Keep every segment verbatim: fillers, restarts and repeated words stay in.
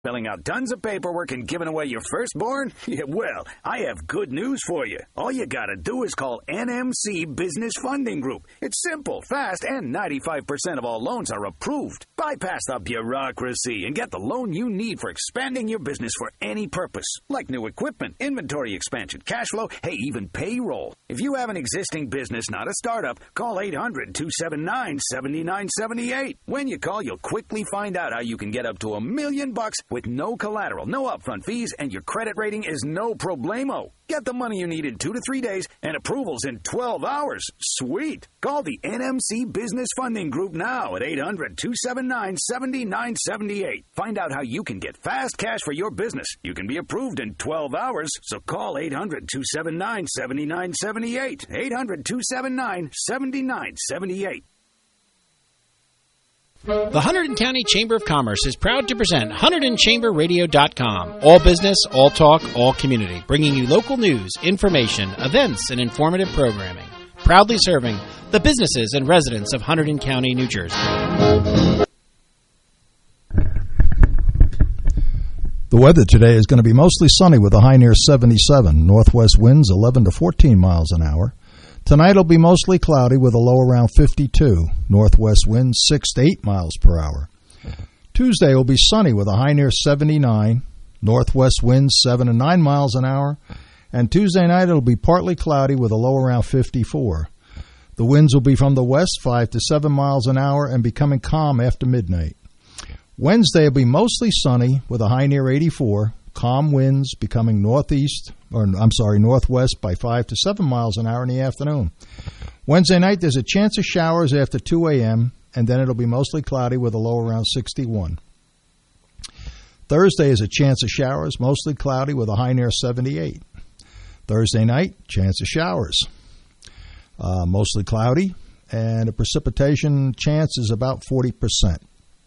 Filling out tons of paperwork and giving away your firstborn? Yeah, well, I have good news for you. All you gotta do is call N M C Business Funding Group. It's simple, fast, and ninety-five percent of all loans are approved. Bypass the bureaucracy and get the loan you need for expanding your business for any purpose, like new equipment, inventory expansion, cash flow, hey, even payroll. If you have an existing business, not a startup, call eight hundred, two seven nine, seven nine seven eight. When you call, you'll quickly find out how you can get up to a million bucks with no collateral, no upfront fees, and your credit rating is no problemo. Get the money you need in two to three days and approvals in twelve hours. Sweet. Call the N M C Business Funding Group now at eight hundred, two seven nine, seven nine seven eight. Find out how you can get fast cash for your business. You can be approved in twelve hours, so call eight hundred, two seven nine, seven nine seven eight. eight hundred, two seven nine, seven nine seven eight. The Hunterdon County Chamber of Commerce is proud to present Hunterdon Chamber Radio dot com. All business, all talk, all community. Bringing you local news, information, events, and informative programming. Proudly serving the businesses and residents of Hunterdon County, New Jersey. The weather today is going to be mostly sunny with a high near seventy-seven. Northwest winds eleven to fourteen miles an hour. Tonight will be mostly cloudy with a low around fifty-two. Northwest winds six to eight miles per hour. Tuesday will be sunny with a high near seventy-nine. Northwest winds seven to nine miles an hour. And Tuesday night it will be partly cloudy with a low around fifty-four. The winds will be from the west five to seven miles an hour and becoming calm after midnight. Wednesday will be mostly sunny with a high near eighty-four. Calm winds becoming northeast, or I'm sorry, northwest by five to seven miles an hour in the afternoon. Wednesday night, there's a chance of showers after two a.m., and then it'll be mostly cloudy with a low around sixty-one. Thursday is a chance of showers, mostly cloudy with a high near seventy-eight. Thursday night, chance of showers, uh, mostly cloudy, and the precipitation chance is about forty percent.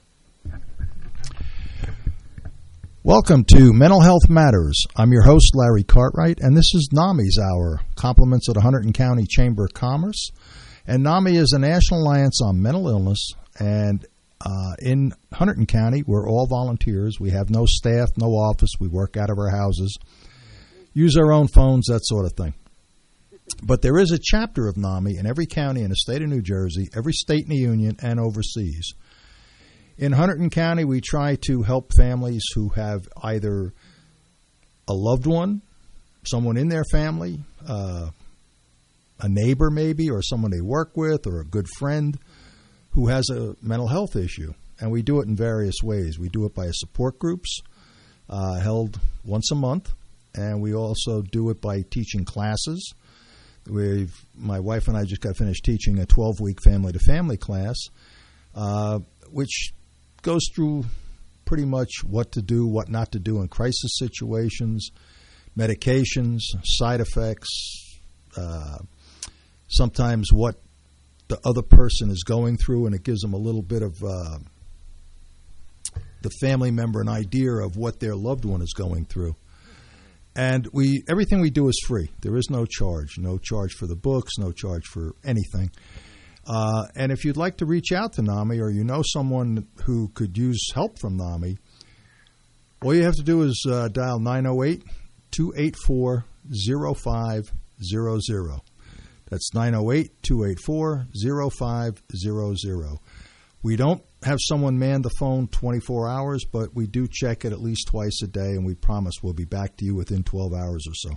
Welcome to Mental Health Matters. I'm your host, Larry Cartwright, and this is NAMI's Hour, compliments of the Hunterdon County Chamber of Commerce. And NAMI is a national alliance on mental illness, and uh, in Hunterdon County, we're all volunteers. We have no staff, no office. We work out of our houses, use our own phones, that sort of thing. But there is a chapter of NAMI in every county in the state of New Jersey, every state in the union, and overseas. In Hunterdon County, we try to help families who have either a loved one, someone in their family, uh, a neighbor maybe, or someone they work with, or a good friend who has a mental health issue. And we do it in various ways. We do it by support groups uh, held once a month, and we also do it by teaching classes. We've, my wife and I just got finished teaching a twelve-week family-to-family class, uh, which goes through pretty much what to do, what not to do in crisis situations, medications, side effects, uh, sometimes what the other person is going through, and it gives them a little bit of uh, the family member an idea of what their loved one is going through. And we everything we do is free. There is no charge. No charge for the books, no charge for anything. Uh, and if you'd like to reach out to NAMI, or you know someone who could use help from NAMI, all you have to do is uh, dial nine oh eight, two eight four, oh five hundred. That's nine oh eight, two eight four, oh five hundred. We don't have someone man the phone twenty-four hours, but we do check it at least twice a day, and we promise we'll be back to you within twelve hours or so.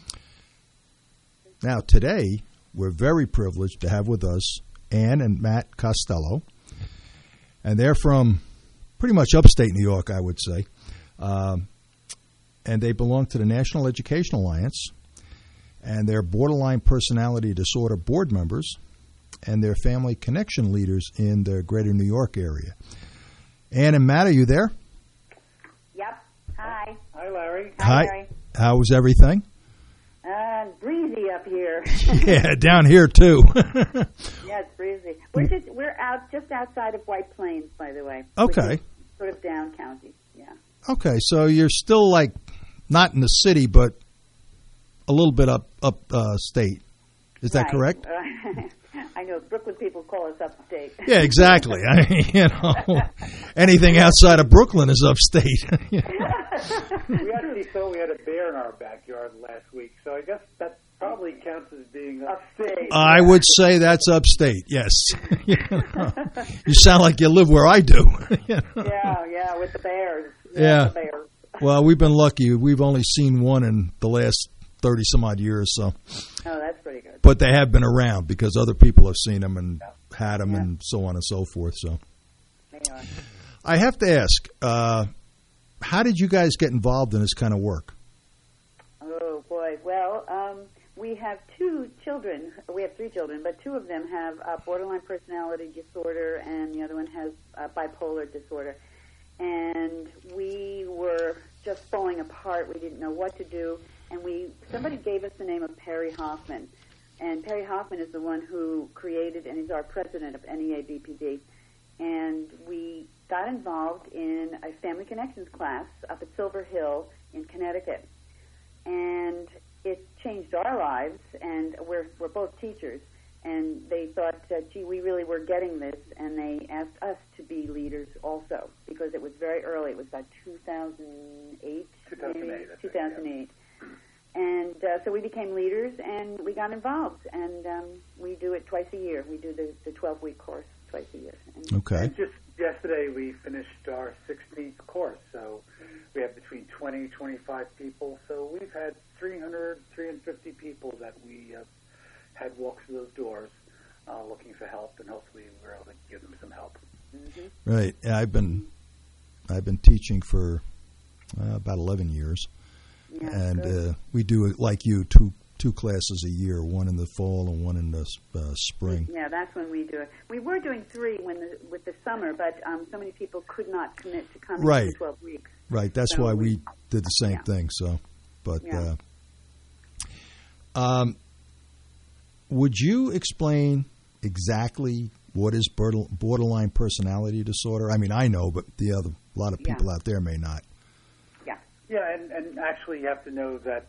Now, today, we're very privileged to have with us Ann and Matt Costello, and they're from pretty much upstate New York, I would say, um, and they belong to the National Education Alliance, and they're borderline personality disorder board members, and they're family connection leaders in the greater New York area. Ann and Matt, are you there? Yep. Hi. Hi, Larry. Hi, Hi. Larry. How was everything? Uh, breezy up here. Yeah, down here too. Yeah, it's breezy. We're just we're out just outside of White Plains, by the way. Okay. Sort of down county. Yeah. Okay, so you're still like not in the city, but a little bit up up uh, state. Is that Right. correct? I know know, Brooklyn people call us upstate. Yeah, exactly. I mean, you know, anything outside of Brooklyn is upstate. We actually thought we had a bear in our backyard last week, so I guess that probably counts as being upstate. I would say that's upstate, yes. You know, you sound like you live where I do. You know? Yeah, yeah, with the bears. Yeah. The bears. Well, we've been lucky. We've only seen one in the last thirty-some-odd years, so. Oh, that's pretty good. But they have been around because other people have seen them and yeah. had them yeah. and so on and so forth. So, They are. I have to ask, uh, how did you guys get involved in this kind of work? Oh, boy. Well, um, we have two children. We have three children, but two of them have uh, borderline personality disorder, and the other one has uh, bipolar disorder. And we were just falling apart. We didn't know what to do. And we somebody gave us the name of Perry Hoffman. And Perry Hoffman is the one who created and is our president of N E A B P D. And we got involved in a Family Connections class up at Silver Hill in Connecticut. And it changed our lives, and we're, we're both teachers. And they thought, uh, gee, we really were getting this, and they asked us to be leaders also, because it was very early. It was about two thousand eight, two thousand eight, maybe? I think, two thousand eight. yeah. And uh, so we became leaders, and we got involved, and um, we do it twice a year. We do the, the twelve-week course twice a year. And Okay. And just yesterday we finished our sixteenth course, so we have between twenty, twenty-five people. So we've had three hundred, three hundred fifty people that we uh, had walk through those doors uh, looking for help, and hopefully we're able to give them some help. Mm-hmm. Right. Yeah, I've been I've been teaching for uh, about eleven years, Yeah, and good. uh, we do it like you two two classes a year, one in the fall and one in the uh, spring. Yeah, that's when we do it. We were doing three when the, with the summer, but um, so many people could not commit to coming Right. for twelve weeks. Right. That's So why we- we did the same yeah. thing. So, but Yeah. uh, um, would you explain exactly what is border- borderline personality disorder? I mean, I know, but the other a lot of Yeah. people out there may not. Yeah. Yeah, and, and actually you have to know that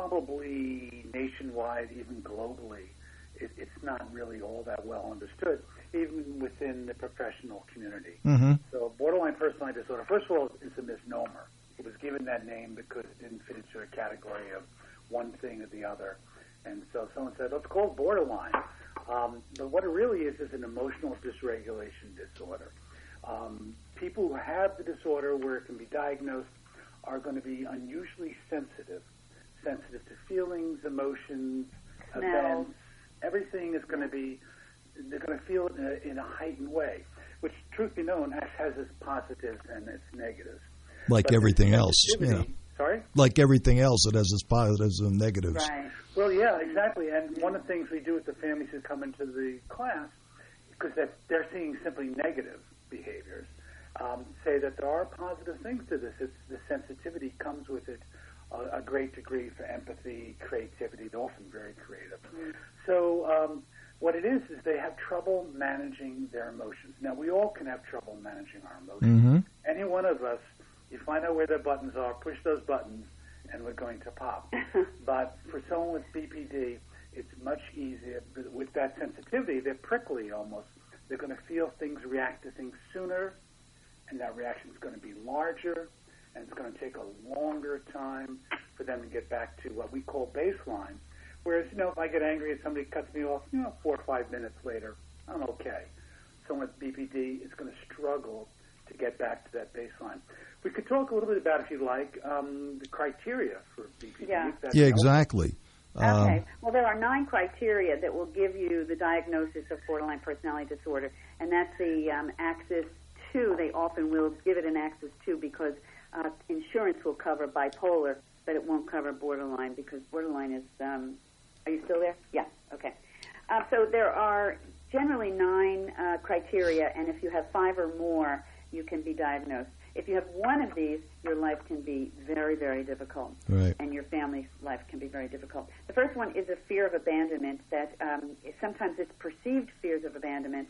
probably nationwide, even globally, it, it's not really all that well understood, even within the professional community. Mm-hmm. So borderline personality disorder, first of all, is a misnomer. It was given that name because it didn't fit into a category of one thing or the other. And so someone said, let's call it borderline. Um, but what it really is is an emotional dysregulation disorder. Um, people who have the disorder where it can be diagnosed are going to be unusually sensitive, sensitive to feelings, emotions, Smells. events. Everything is going to be, they're going to feel it in a, in a heightened way, which, truth be known, has, has its positives and its negatives. Like But everything the else, you know. sensitivity- Sorry? Like everything else, it has its positives and negatives. Right. Well, yeah, exactly. And one of the things we do with the families who come into the class, because they're, they're seeing simply negative behaviors, um, say that there are positive things to this. It's, the sensitivity comes with it, uh, a great degree for empathy, creativity. They're often very creative. Mm. So um, what it is is they have trouble managing their emotions. Now, we all can have trouble managing our emotions. Mm-hmm. Any one of us, you find out where their buttons are, push those buttons, and we're going to pop. But for someone with B P D, it's much easier. With that sensitivity, they're prickly almost. They're going to feel things, react to things sooner, and that reaction is going to be larger, and it's going to take a longer time for them to get back to what we call baseline. Whereas, you know, if I get angry and somebody cuts me off, you know, four or five minutes later, I'm okay. Someone with B P D is going to struggle to get back to that baseline. We could talk a little bit about, if you like, um, the criteria for B P D. Yeah. if that's Yeah, helpful. exactly. Um, Okay. Well, there are nine criteria that will give you the diagnosis of borderline personality disorder, and that's the um, Axis two. They often will give it an Axis two because uh, insurance will cover bipolar, but it won't cover borderline because borderline is. Um, are you still there? Yeah. Okay. Uh, so there are generally nine uh, criteria, and if you have five or more, you can be diagnosed. If you have one of these, your life can be very, very difficult, Right. and your family's life can be very difficult. The first one is a fear of abandonment. That um, sometimes it's perceived fears of abandonment,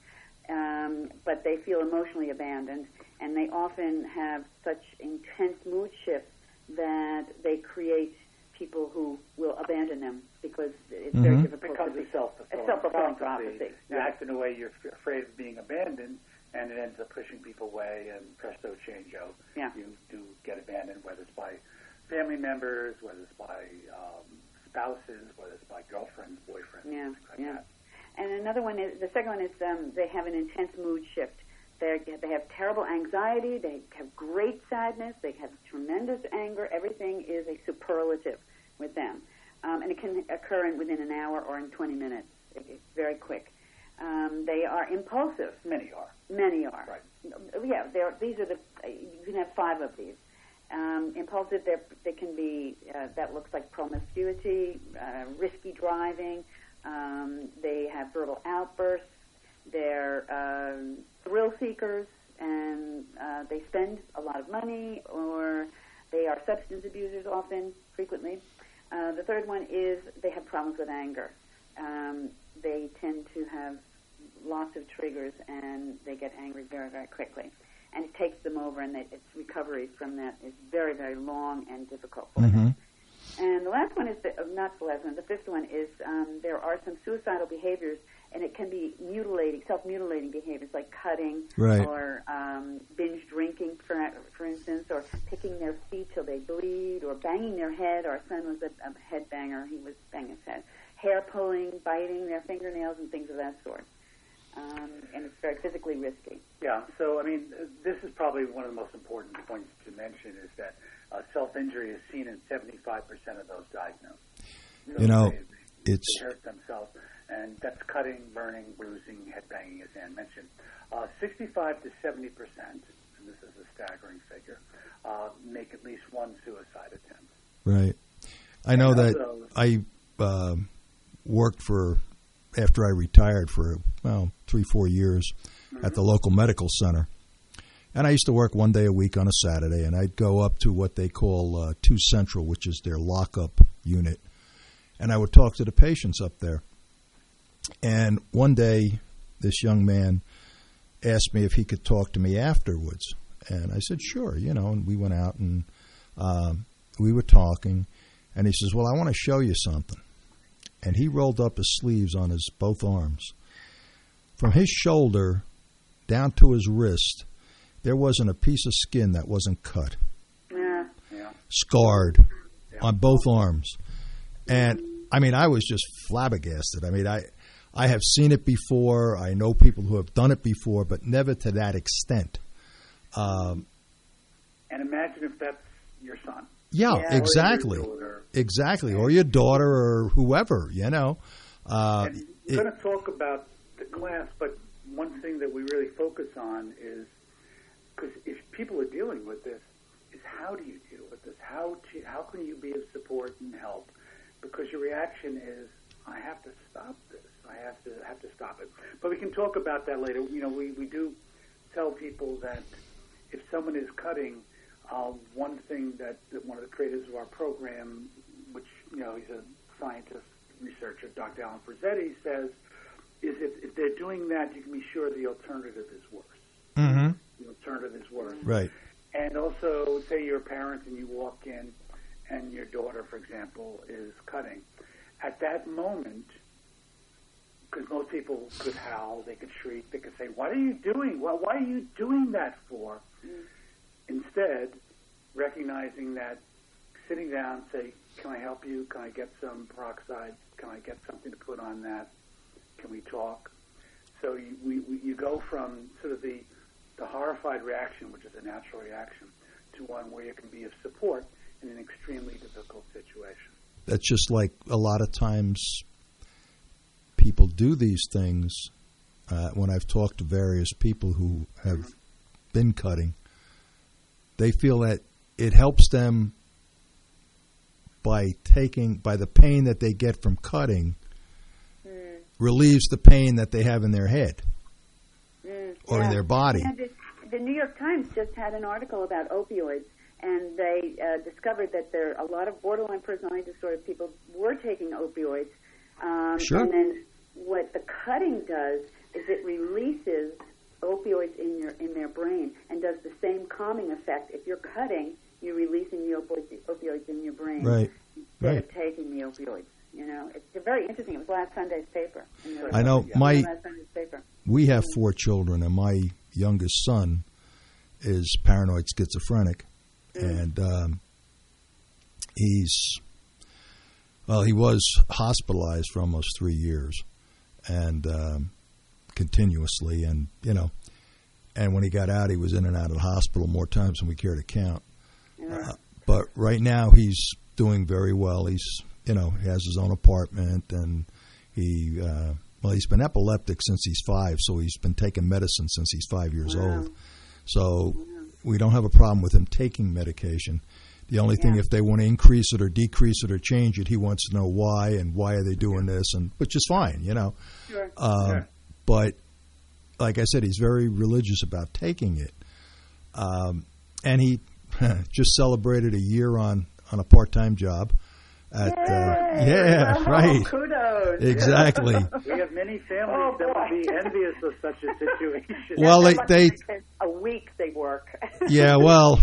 um, but they feel emotionally abandoned, and they often have such intense mood shifts that they create people who will abandon them because it's Mm-hmm. very difficult. It becomes to a be, self-fulfilling a self-fulfilling prophecy. prophecy. You Yeah. act in a way you're f- afraid of being abandoned, and it ends up pushing people away, and presto changeo. Yeah. You do get abandoned, whether it's by family members, whether it's by um, spouses, whether it's by girlfriends, boyfriends, Yeah, things like yeah. that. And another one is, the second one is um, they have an intense mood shift. They're, they have terrible anxiety. They have great sadness. They have tremendous anger. Everything is a superlative with them. Um, and it can occur in, within an hour or in twenty minutes. It, it's very quick. Um, they are impulsive. Many are. Many are. Right. Yeah, they're, these are the, you can have five of these. Um, impulsive, they can be, uh, that looks like promiscuity, uh, risky driving. Um, they have verbal outbursts. They're um, thrill seekers, and uh, they spend a lot of money, or they are substance abusers often, frequently. Uh, the third one is they have problems with anger. Um, they tend to have lots of triggers, and they get angry very, very quickly. And it takes them over, and they, its recovery from that is very, very long and difficult for Mm-hmm. them. And the last one is, the, uh, not the last one, the fifth one is um, there are some suicidal behaviors, and it can be mutilating, self-mutilating behaviors like cutting Right. or um, binge drinking, for for instance, or picking their feet till they bleed, or banging their head. Our son was a, a head banger. He was banging his head. Hair pulling, biting their fingernails, and things of that sort. Um, and it's very physically risky. Yeah, so, I mean, uh, this is probably one of the most important points to mention is that uh, self-injury is seen in seventy-five percent of those diagnosed. So You know, they, it's they hurt themselves, and that's cutting, burning, bruising, headbanging, as Ann mentioned. Uh, sixty-five to seventy percent, and this is a staggering figure, uh, make at least one suicide attempt. right. I know And that also- I uh, worked for, after I retired for, well, three, four years Mm-hmm. at the local medical center. And I used to work one day a week on a Saturday, and I'd go up to what they call uh, two Central, which is their lockup unit. And I would talk to the patients up there. And one day, this young man asked me if he could talk to me afterwards. And I said, sure, you know, and we went out and um, we were talking. And he says, well, I want to show you something. And he rolled up his sleeves on his both arms. From his shoulder down to his wrist, there wasn't a piece of skin that wasn't cut, Yeah. Yeah. scarred on both arms. And, I mean, I was just flabbergasted. I mean, I I have seen it before. I know people who have done it before, but never to that extent. Um, And imagine if that's your son. yeah, Yeah. exactly. Or your daughter. Exactly. Or your daughter or whoever, you know. Uh, And it- we're going to talk about the class, but one thing that we really focus on is, because if people are dealing with this, is how do you deal with this? How to, how can you be of support and help? Because your reaction is, I have to stop this. I have to have to stop it. But we can talk about that later. You know, we, we do tell people that if someone is cutting, uh, one thing that, that one of the creators of our program, which, you know, he's a scientist, researcher, Doctor Alan Frazzetti, says, is if, if they're doing that, you can be sure the alternative is worse. mm-hmm. The alternative is worse. Right. And also, say you're a parent and you walk in and your daughter, for example, is cutting. At that moment, because most people could howl, they could shriek, they could say, what are you doing? Well, why are you doing that for? Mm. Instead, recognizing that, sitting down, say, can I help you? Can I get some peroxide? Can I get something to put on that? Can we talk? So you, we, we, you go from sort of the, the horrified reaction, which is a natural reaction, to one where you can be of support in an extremely difficult situation. That's just like a lot of times people do these things. Uh, when I've talked to various people who have mm-hmm. been cutting, they feel that it helps them by taking, by the pain that they get from cutting, mm. relieves the pain that they have in their head mm, or yeah. in their body. Yeah, the, the New York Times just had an article about opioids, and they uh, discovered that there a lot of borderline personality disorder people were taking opioids. Um, sure. And then what the cutting does is it releases opioids in your in their brain and does the same calming effect. If you're cutting, you're releasing the opioids, opioids in your brain. Right. instead right. of taking the opioids. You know, it's very interesting. It was last Sunday's paper. You know, I know yeah. my. Last Sunday's paper. We have four children, and my youngest son is paranoid schizophrenic, mm. and um, he's well, he was hospitalized for almost three years, and um, continuously, and you know, and when he got out, he was in and out of the hospital more times than we care to count. Yeah. Uh, but right now, he's doing very well. He's you know, he has his own apartment, and he, uh, well, he's been epileptic since he's five, so he's been taking medicine since he's five years wow. old. So wow. we don't have a problem with him taking medication. The only yeah. thing, if they want to increase it or decrease it or change it, he wants to know why and why are they doing this, and which is fine, you know. Sure. Um, sure. But like I said, he's very religious about taking it. Um, and he just celebrated a year on, on a part-time job. At, uh, yeah, oh, right. Kudos. Exactly. We have many families oh, that would be envious of such a situation. Well, they, they a week they work. Yeah, well,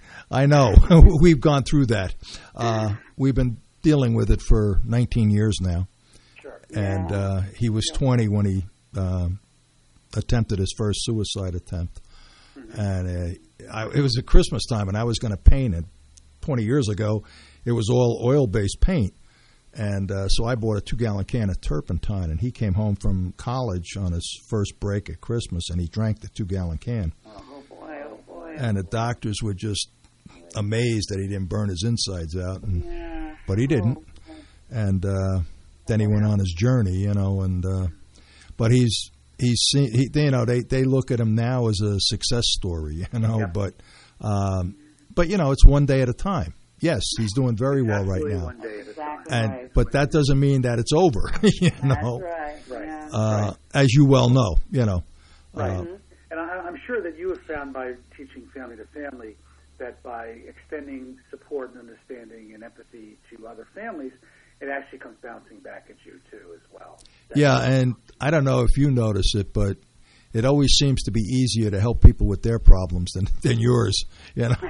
I know. We've gone through that. Uh, we've been dealing with it for nineteen years now. Sure. And yeah. uh, he was yeah. twenty when he um, attempted his first suicide attempt. Mm-hmm. And uh, I, it was at Christmas time, and I was going to paint it. twenty years ago, it was all oil-based paint. And uh, so I bought a two-gallon can of turpentine, and he came home from college on his first break at Christmas, and he drank the two-gallon can. Oh, boy, oh, boy. And the doctors were just amazed that he didn't burn his insides out. And, yeah. But he didn't. Oh, and uh, then he went on his journey, you know. And uh, But he's, he's seen, he, you know, they, they look at him now as a success story, you know. Yeah. But, um, but, you know, it's one day at a time. Yes, he's doing very well right now. One day at a time. Exactly and right. But that doesn't mean that it's over, you know. That's right. Right. Yeah. Uh, right. As you well know, you know. Right. Uh, Mm-hmm. And I, I'm sure that you have found by teaching family to family that by extending support and understanding and empathy to other families, it actually comes bouncing back at you too as well. That's yeah, and I don't know if you notice it, but it always seems to be easier to help people with their problems than, than yours, you know.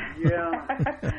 Yeah.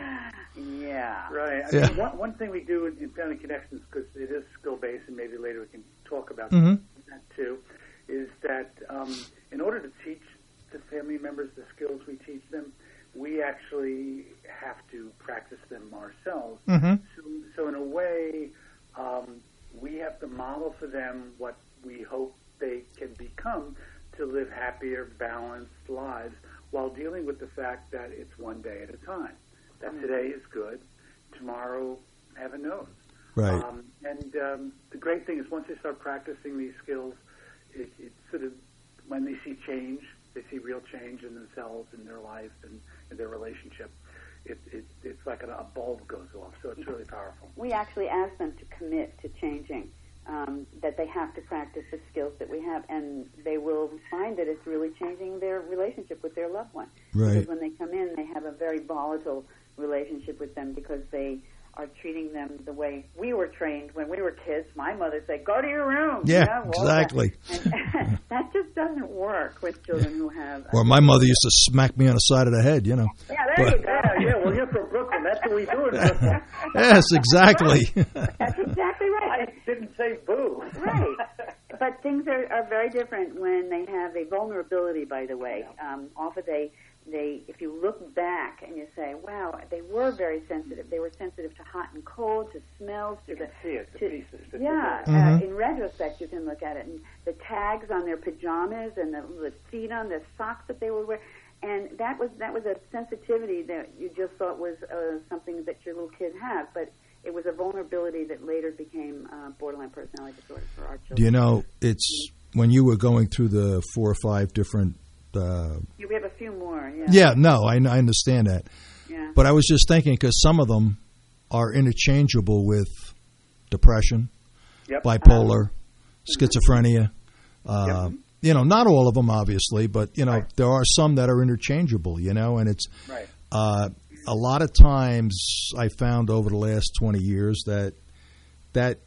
Yeah. Right. I Yeah. mean, one, one thing we do in, in Family Connections, because it is skill-based, and maybe later we can talk about Mm-hmm. that too, is that um, in order to teach the family members the skills we teach them, we actually have to practice them ourselves. Mm-hmm. So, so in a way, um, we have to model for them what we hope they can become to live happier, balanced lives while dealing with the fact that it's one day at a time. That today is good, tomorrow, heaven knows. Right. Um, and um, the great thing is once they start practicing these skills, it, it sort of, when they see change, they see real change in themselves, in their life, and in their relationship, it, it, it's like a, a bulb goes off, so it's really powerful. We actually ask them to commit to changing, um, that they have to practice the skills that we have, and they will find that it's really changing their relationship with their loved one. Right. Because when they come in, they have a very volatile relationship with them because they are treating them the way we were trained when we were kids. My mother said, go to your room. Yeah, you know, well, exactly. That, and that just doesn't work with children who have... Or my mother used to smack me on the side of the head, you know. Yeah, there But- you go. Yeah, yeah, well, you're from Brooklyn. That's what we do in Brooklyn. Yes, exactly. That's exactly right. I didn't say boo. Right. But things are, are very different when they have a vulnerability, by the way. Um, often they, they, if you look back and you say, wow, they were very sensitive. They were sensitive to hot and cold, to smells, to You the... can see it, the to, pieces. The yeah. pieces. Mhm. Uh, in retrospect, you can look at it. And the tags on their pajamas and the, the feet on the socks that they would wear. And that was that was a sensitivity that you just thought was uh, something that your little kid had. But it was a vulnerability that later became uh, borderline personality disorder for our children. Do you know, it's when you were going through the four or five different... Uh, Yeah, we have a few more, yeah. yeah, no, I, I understand that. Yeah. But I was just thinking, because some of them are interchangeable with depression, Yep. bipolar, schizophrenia. Uh, Yep. You know, not all of them, obviously, but, you know, Right. there are some that are interchangeable, you know, and it's Right. uh, a lot of times I found over the last twenty years that that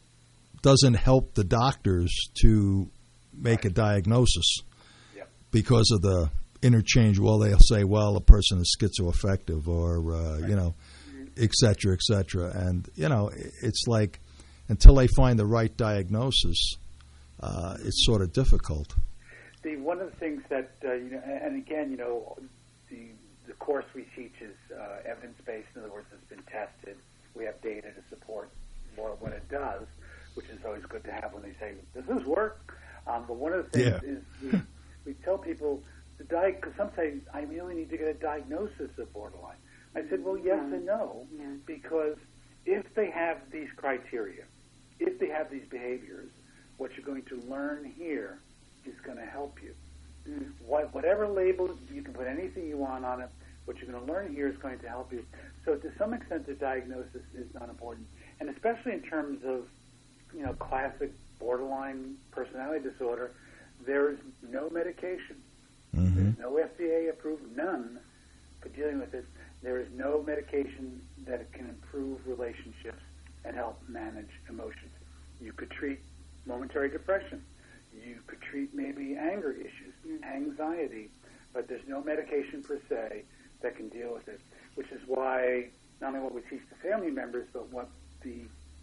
doesn't help the doctors to make a diagnosis Yep. because of the interchange. Well, they'll say, well, a person is schizoaffective or, uh, you know, et cetera, et cetera. And, you know, it's like until they find the right diagnosis, uh, it's sort of difficult. The, one of the things that, uh, you know, and again, you know, the, the course we teach is uh, evidence-based. In other words, it's been tested. We have data to support more what it does, which is always good to have when they say, does this work? Um, but one of the things Yeah. is we, we tell people, the di- because some say, I really need to get a diagnosis of borderline. I said, well, yes Yeah. and no, Yeah. because if they have these criteria, if they have these behaviors, what you're going to learn here is going to help you. Mm. What, whatever label, you can put anything you want on it, what you're going to learn here is going to help you. So to some extent, the diagnosis is not important. And especially in terms of, you know, classic borderline personality disorder, there is no medication. Mm-hmm. There's no F D A-approved, none, for dealing with it. There is no medication that can improve relationships and help manage emotions. You could treat momentary depression. You could treat maybe anger issues, anxiety, but there's no medication per se that can deal with it, which is why not only what we teach the family members, but what the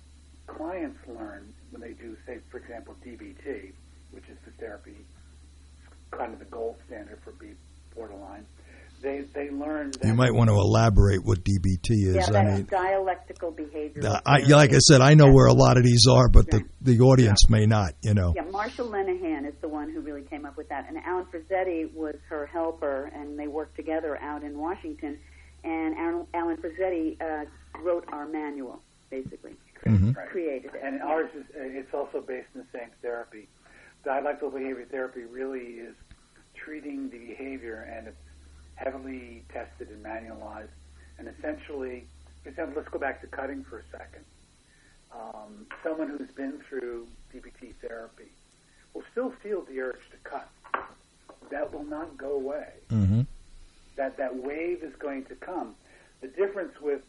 clients learn when they do, say, for example, D B T, which is the therapy, kind of the gold standard for B borderline. They they learn that You might want to elaborate what D B T is. Yeah, I that's mean, dialectical behavior. uh, I, like I said, I know where a lot of these are, but the, the audience may not, you know. Yeah, Marshall Lenehan is the one who really came up with that. And Alan Frazzetti was her helper, and they worked together out in Washington. And Alan, Alan Frazzetti uh, wrote our manual, basically. Mhm. Right. Created it. And ours is, uh, it's also based in the same therapy. Dialectical behavior therapy really is treating the behavior, and it's heavily tested and manualized. And essentially, for example, let's go back to cutting for a second. Um, someone who's been through D B T therapy will still feel the urge to cut. That will not go away. Mm-hmm. That that wave is going to come. The difference with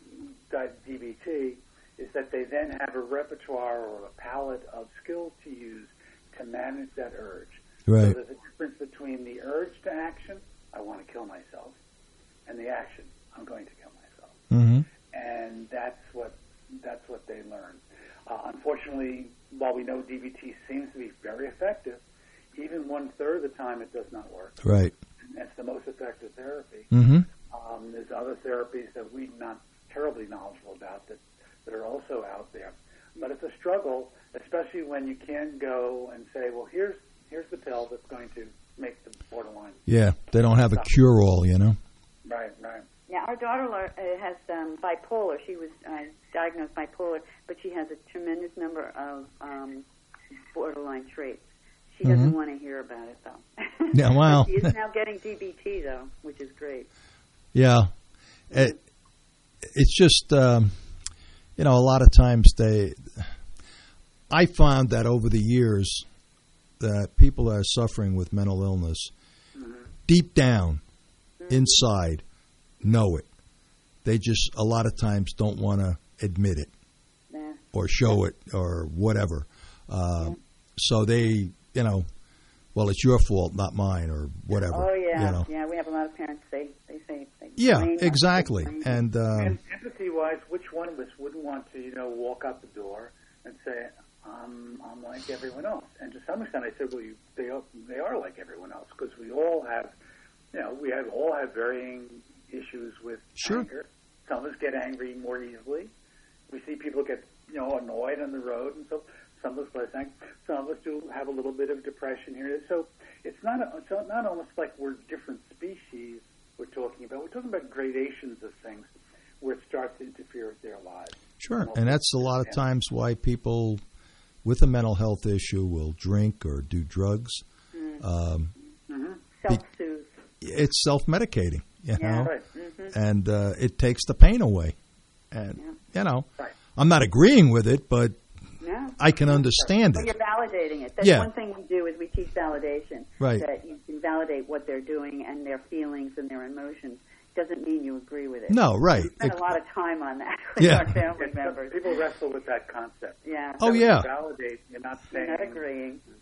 D B T is that they then have a repertoire or a palette of skills to use to manage that urge. Right. So there's a difference between the urge to action, I want to kill myself, and the action, I'm going to kill myself. Mm-hmm. And that's what that's what they learn. Uh, unfortunately, while we know D B T seems to be very effective, even one third of the time it does not work. Right. And that's the most effective therapy. Mm-hmm. Um, there's other therapies that we're not terribly knowledgeable about that, that are also out there. But it's a struggle, especially when you can go and say, well, here's here's the pill that's going to make the borderline. Yeah, they don't have a cure-all, you know. Right, right. Yeah, our daughter uh, has um, bipolar. She was uh, diagnosed bipolar, but she has a tremendous number of um, borderline traits. She doesn't Mm-hmm. want to hear about it, though. Yeah, well. She is now getting D B T, though, which is great. Yeah. It, it's just, um, you know, a lot of times they, I found that over the years that people that are suffering with mental illness, mm-hmm. deep down, mm-hmm. inside, know it. They just, a lot of times, don't want to admit it Yeah. or show it or whatever. Uh, yeah. So they, you know, well, it's your fault, not mine, or whatever. Oh, yeah. You know. Yeah, we have a lot of parents, they, they say... They yeah, exactly. And, uh, and empathy-wise, which one of us wouldn't want to, you know, walk out the door and say, um, I'm like everyone else? And to some extent, I said, well, you, they, are, they are like everyone else, because we all have, you know, we have all have varying issues with sure. anger. Some of us get angry more easily. We see people get, you know, annoyed on the road, and so some of us less angry. Some of us do have a little bit of depression here. So it's not a, it's not almost like we're different species we're talking about. We're talking about gradations of things where it starts to interfere with their lives. Sure, and that's a lot of times why people with a mental health issue will drink or do drugs. Mm-hmm. Um, mm-hmm. Self-soothe. It's self-medicating, you yeah. know, right. mm-hmm. and uh, it takes the pain away. And, yeah. you know, right. I'm not agreeing with it, but no. I can understand well, it. You're validating it. That's yeah. one thing we do is we teach validation. Right. That you can validate what they're doing and their feelings and their emotions. Doesn't mean you agree with it. No, right. We spend it, a lot of time on that with yeah. our family members. People wrestle with that concept. Yeah. Oh, so yeah. Validate. You're not saying. You're not agreeing.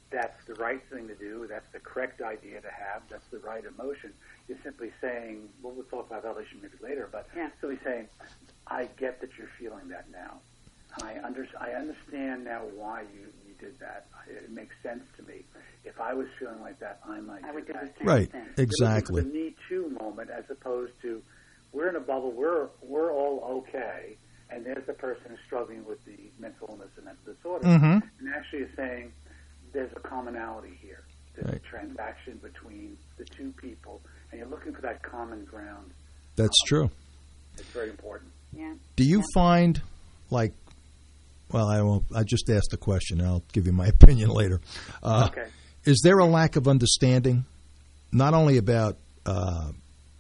that's the right thing to do, that's the correct idea to have, that's the right emotion. You're simply saying, well, we'll talk about validation maybe later, but yeah. simply saying, I get that you're feeling that now. I, under, I understand now why you, you did that. It makes sense to me. If I was feeling like that, I might I do would do that. the same Right, thing. exactly. The Me Too moment, as opposed to, we're in a bubble, we're we're all okay, and there's the person who's struggling with the mental illness and mental disorder, Mhm. and actually is saying, there's a commonality here. There's Right. a transaction between the two people, and you're looking for that common ground. That's true. It's very important. Yeah. Do you Yeah. find, like, well, I won't. I just asked the question. I'll give you my opinion later. Uh, Okay. Is there a lack of understanding, not only about uh,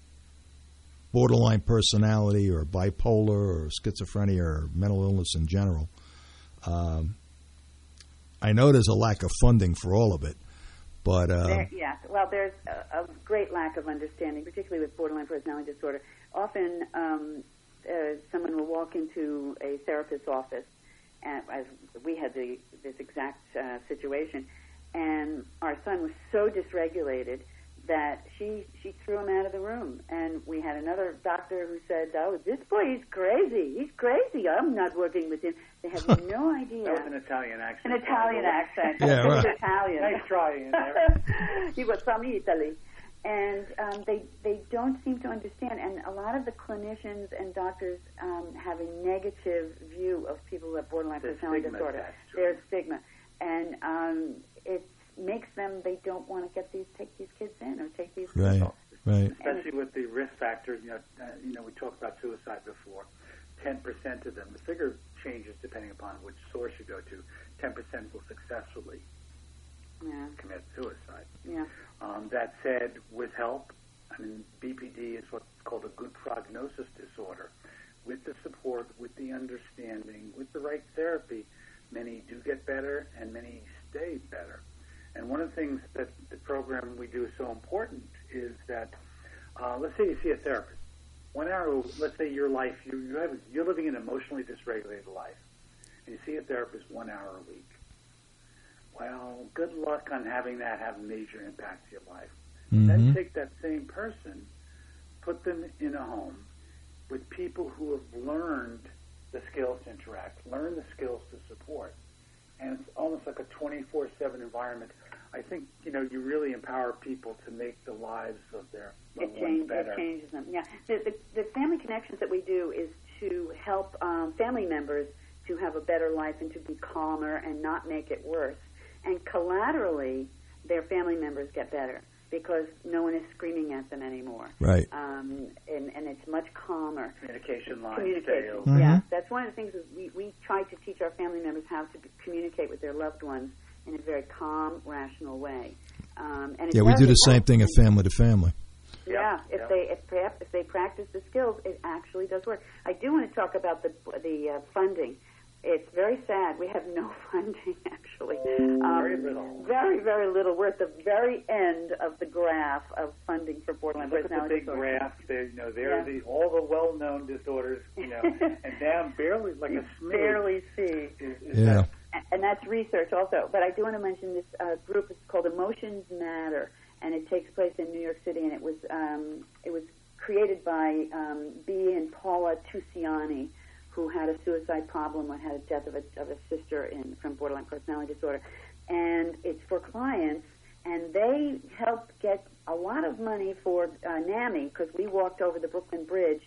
borderline personality or bipolar or schizophrenia or mental illness in general? Um, I know there's a lack of funding for all of it, but uh, There, yeah, well, there's a, a great lack of understanding, particularly with borderline personality disorder. Often, um, uh, someone will walk into a therapist's office, and as we had the, this exact uh, situation, and our son was so dysregulated that she she threw him out of the room. And we had another doctor who said, "Oh, this boy is crazy. He's crazy. I'm not working with him." They have no idea. That was an Italian accent. An Italian accent. Yeah, He was right. Italian. Nice try in there. He was from Italy. And um, they they don't seem to understand. And a lot of the clinicians and doctors um, have a negative view of people who have borderline There's personality stigma disorder. attached to There's it. stigma. And um, it makes them, they don't want to get these, take these kids in or take these right, people. right. Especially with the risk factors, you know, uh, you know, we talked about suicide before. Ten percent of them, the figure changes depending upon which source you go to. Ten percent will successfully Yeah, commit suicide. yeah. Um, that said, with help, I mean, B P D is what's called a good prognosis disorder. With the support, with the understanding, with the right therapy, many do get better and many stay better. And one of the things that the program we do is so important is that, uh, let's say you see a therapist. One hour, let's say your life, you, you have, you're living an emotionally dysregulated life, and you see a therapist one hour a week. Well, good luck on having that have a major impact to your life. Mm-hmm. Then take that same person, put them in a home with people who have learned the skills to interact, learned the skills to support. And it's almost like a twenty-four seven environment. I think, you know, you really empower people to make the lives of their loved It, ones change, better. it changes them. Yeah, the, the, the family connections that we do is to help um, family members to have a better life and to be calmer and not make it worse. And collaterally, their family members get better because no one is screaming at them anymore. Right. Um, and, and it's much calmer. Communication lines Communication, fail. Mhm. yeah. That's one of the things is we, we try to teach our family members how to be, communicate with their loved ones in a very calm, rational way. Um, and it Yeah, we does- do the it same helps. thing at family to family. Yeah, if yeah. they if they if they practice the skills, it actually does work. I do want to talk about the the uh, funding. It's very sad. We have no funding actually. Um, Very little. Very very little. We're at the very end of the graph of funding for borderline Look at the personality big disorder. graph. They, you know, they're Yeah. the all the well-known disorders, you know, and down barely like You a smidge. barely see. Is, is Yeah. that, And that's research also. But I do want to mention this uh, group. It's called Emotions Matter, and it takes place in New York City. And it was um, it was created by um, B. and Paula Tusiani, who had a suicide problem and had a death of a, of a sister in, from borderline personality disorder. And it's for clients, and they help get a lot of money for uh, NAMI, because we walked over the Brooklyn Bridge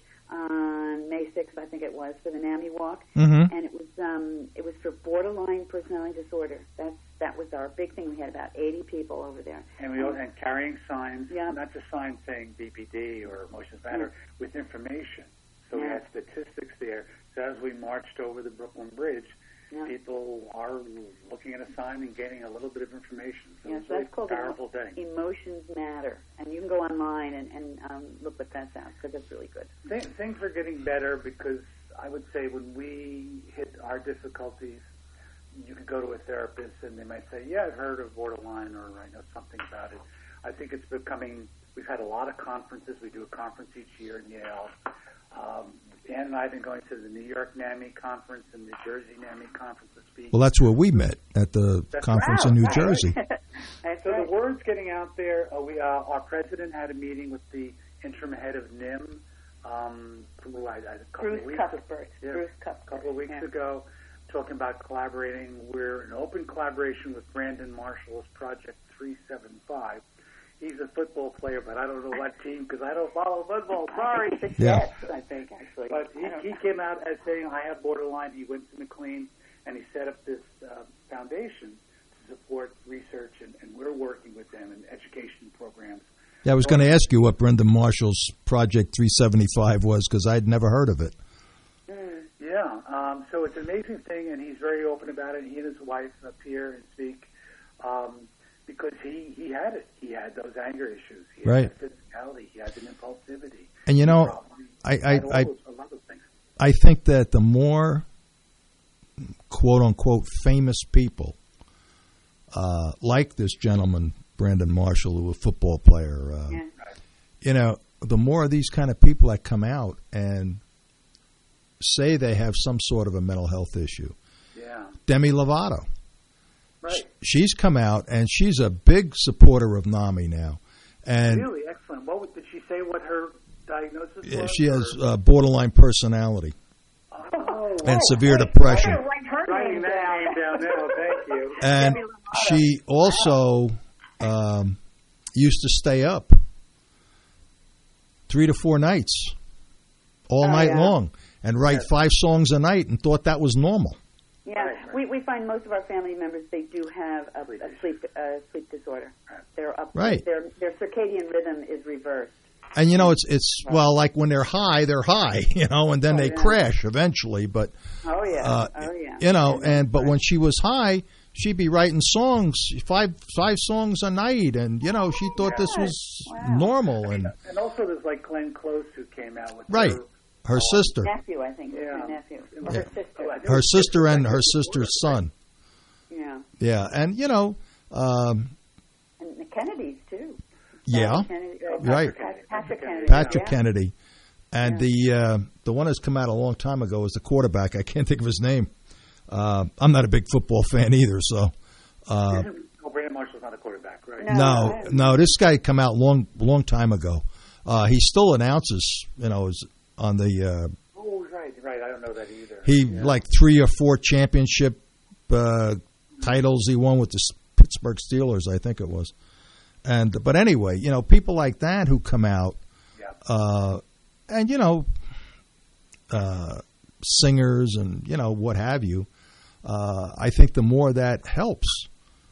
on May sixth, I think it was, for the NAMI walk. Mm-hmm. And it was um, it was for borderline personality disorder. That's that was our big thing. We had about eighty people over there. and we all, and carrying signs, Yeah. not just signs saying B P D or emotions matter, with information. So we Yeah. had statistics there. So as we marched over the Brooklyn Bridge, Yeah. people are looking at a sign and getting a little bit of information. So Yes, it's a very that's called powerful emo- thing. Emotions Matter, and you can go online and, and um, look what that's at because it's really good. Th- things are getting better because I would say when we hit our difficulties, you could go to a therapist and they might say, yeah, I've heard of borderline or I know something about it. I think it's becoming, we've had a lot of conferences. We do a conference each year in Yale. Um, Ann and I have been going to the New York NAMI conference and New Jersey NAMI conference to speak. Well, that's where we met, at the That's conference right. in New Right. Jersey. That's So right. the word's getting out there. Uh, we, uh, our president had a meeting with the interim head of N I M um, a couple Bruce of weeks Cuthbert. Yeah, Bruce Cuthbert. a couple of weeks yeah. ago, talking about collaborating. We're in open collaboration with Brandon Marshall's Project three seventy-five. He's a football player, but I don't know what team because I don't follow football. Sorry. I think it's Yeah. Jets, I think, actually. But I he, don't he know. came out as saying, I have borderline. He went to McLean, and he set up this uh, foundation to support research, and, and we're working with them in education programs. Yeah, I was going to ask you what Brendan Marshall's Project three seventy-five was, because I'd never heard of it. Yeah, um, so it's an amazing thing, and he's very open about it. He and his wife appear and speak um, because he, he had it. He had those anger issues. He had Right. the physicality. He had the impulsivity. And, you know, Probably I, I, had all I, those, a lot of things. I think that the more quote-unquote famous people, uh, like this gentleman, Brandon Marshall, who was a football player, uh, Yeah. you know, the more of these kind of people that come out and say they have some sort of a mental health issue. Yeah, Demi Lovato, right. she's come out and she's a big supporter of NAMI now. And Really excellent. What would- did she say? What her diagnosis yeah, was? she has or- uh, borderline personality Oh, and wow. severe Hey, depression. I better write her Writing name that down. name down there. Thank you. And Demi Lovato. she also um, used to stay up three to four nights, all Oh, night yeah. long, and write Yes. five songs a night and thought that was normal. Yeah, Right, right. we we find most of our family members, they do have a, a sleep uh, sleep disorder. They're up. Right. Their their circadian rhythm is reversed. And, you know, it's, it's well, like when they're high, they're high, you know, and then Oh, they yeah. crash eventually. But, Oh yeah. uh, oh yeah. you know, and but when she was high, she'd be writing songs, five five songs a night. And, you know, she thought this was Wow. normal. And And also, there's like Glenn Close who came out with Right. her, her sister, nephew, I think, Yeah. her nephew, Yeah. or her sister. Oh, I think her it was sister and like her a sister's disorder. son. Yeah, Yeah. And, you know, um, and the Kennedys too. yeah. Uh, Kennedy, uh, Right. Patrick, Patrick Kennedy. Patrick yeah. Kennedy. And the uh, the one that's come out a long time ago is the quarterback. I can't think of his name. Uh, I'm not a big football fan either, so uh, Oh, Brandon Marshall's not a quarterback, right? No. no, no. This guy come out long long time ago. Uh, he still announces, you know, is on the. Uh, Oh, right, right. I don't know that either. he Yeah. like three or four championship uh, titles he won with the Pittsburgh Steelers, I think it was. And but anyway, you know, people like that who come out. Yeah. Uh, and you know, uh, singers and you know what have you. Uh, I think the more that helps.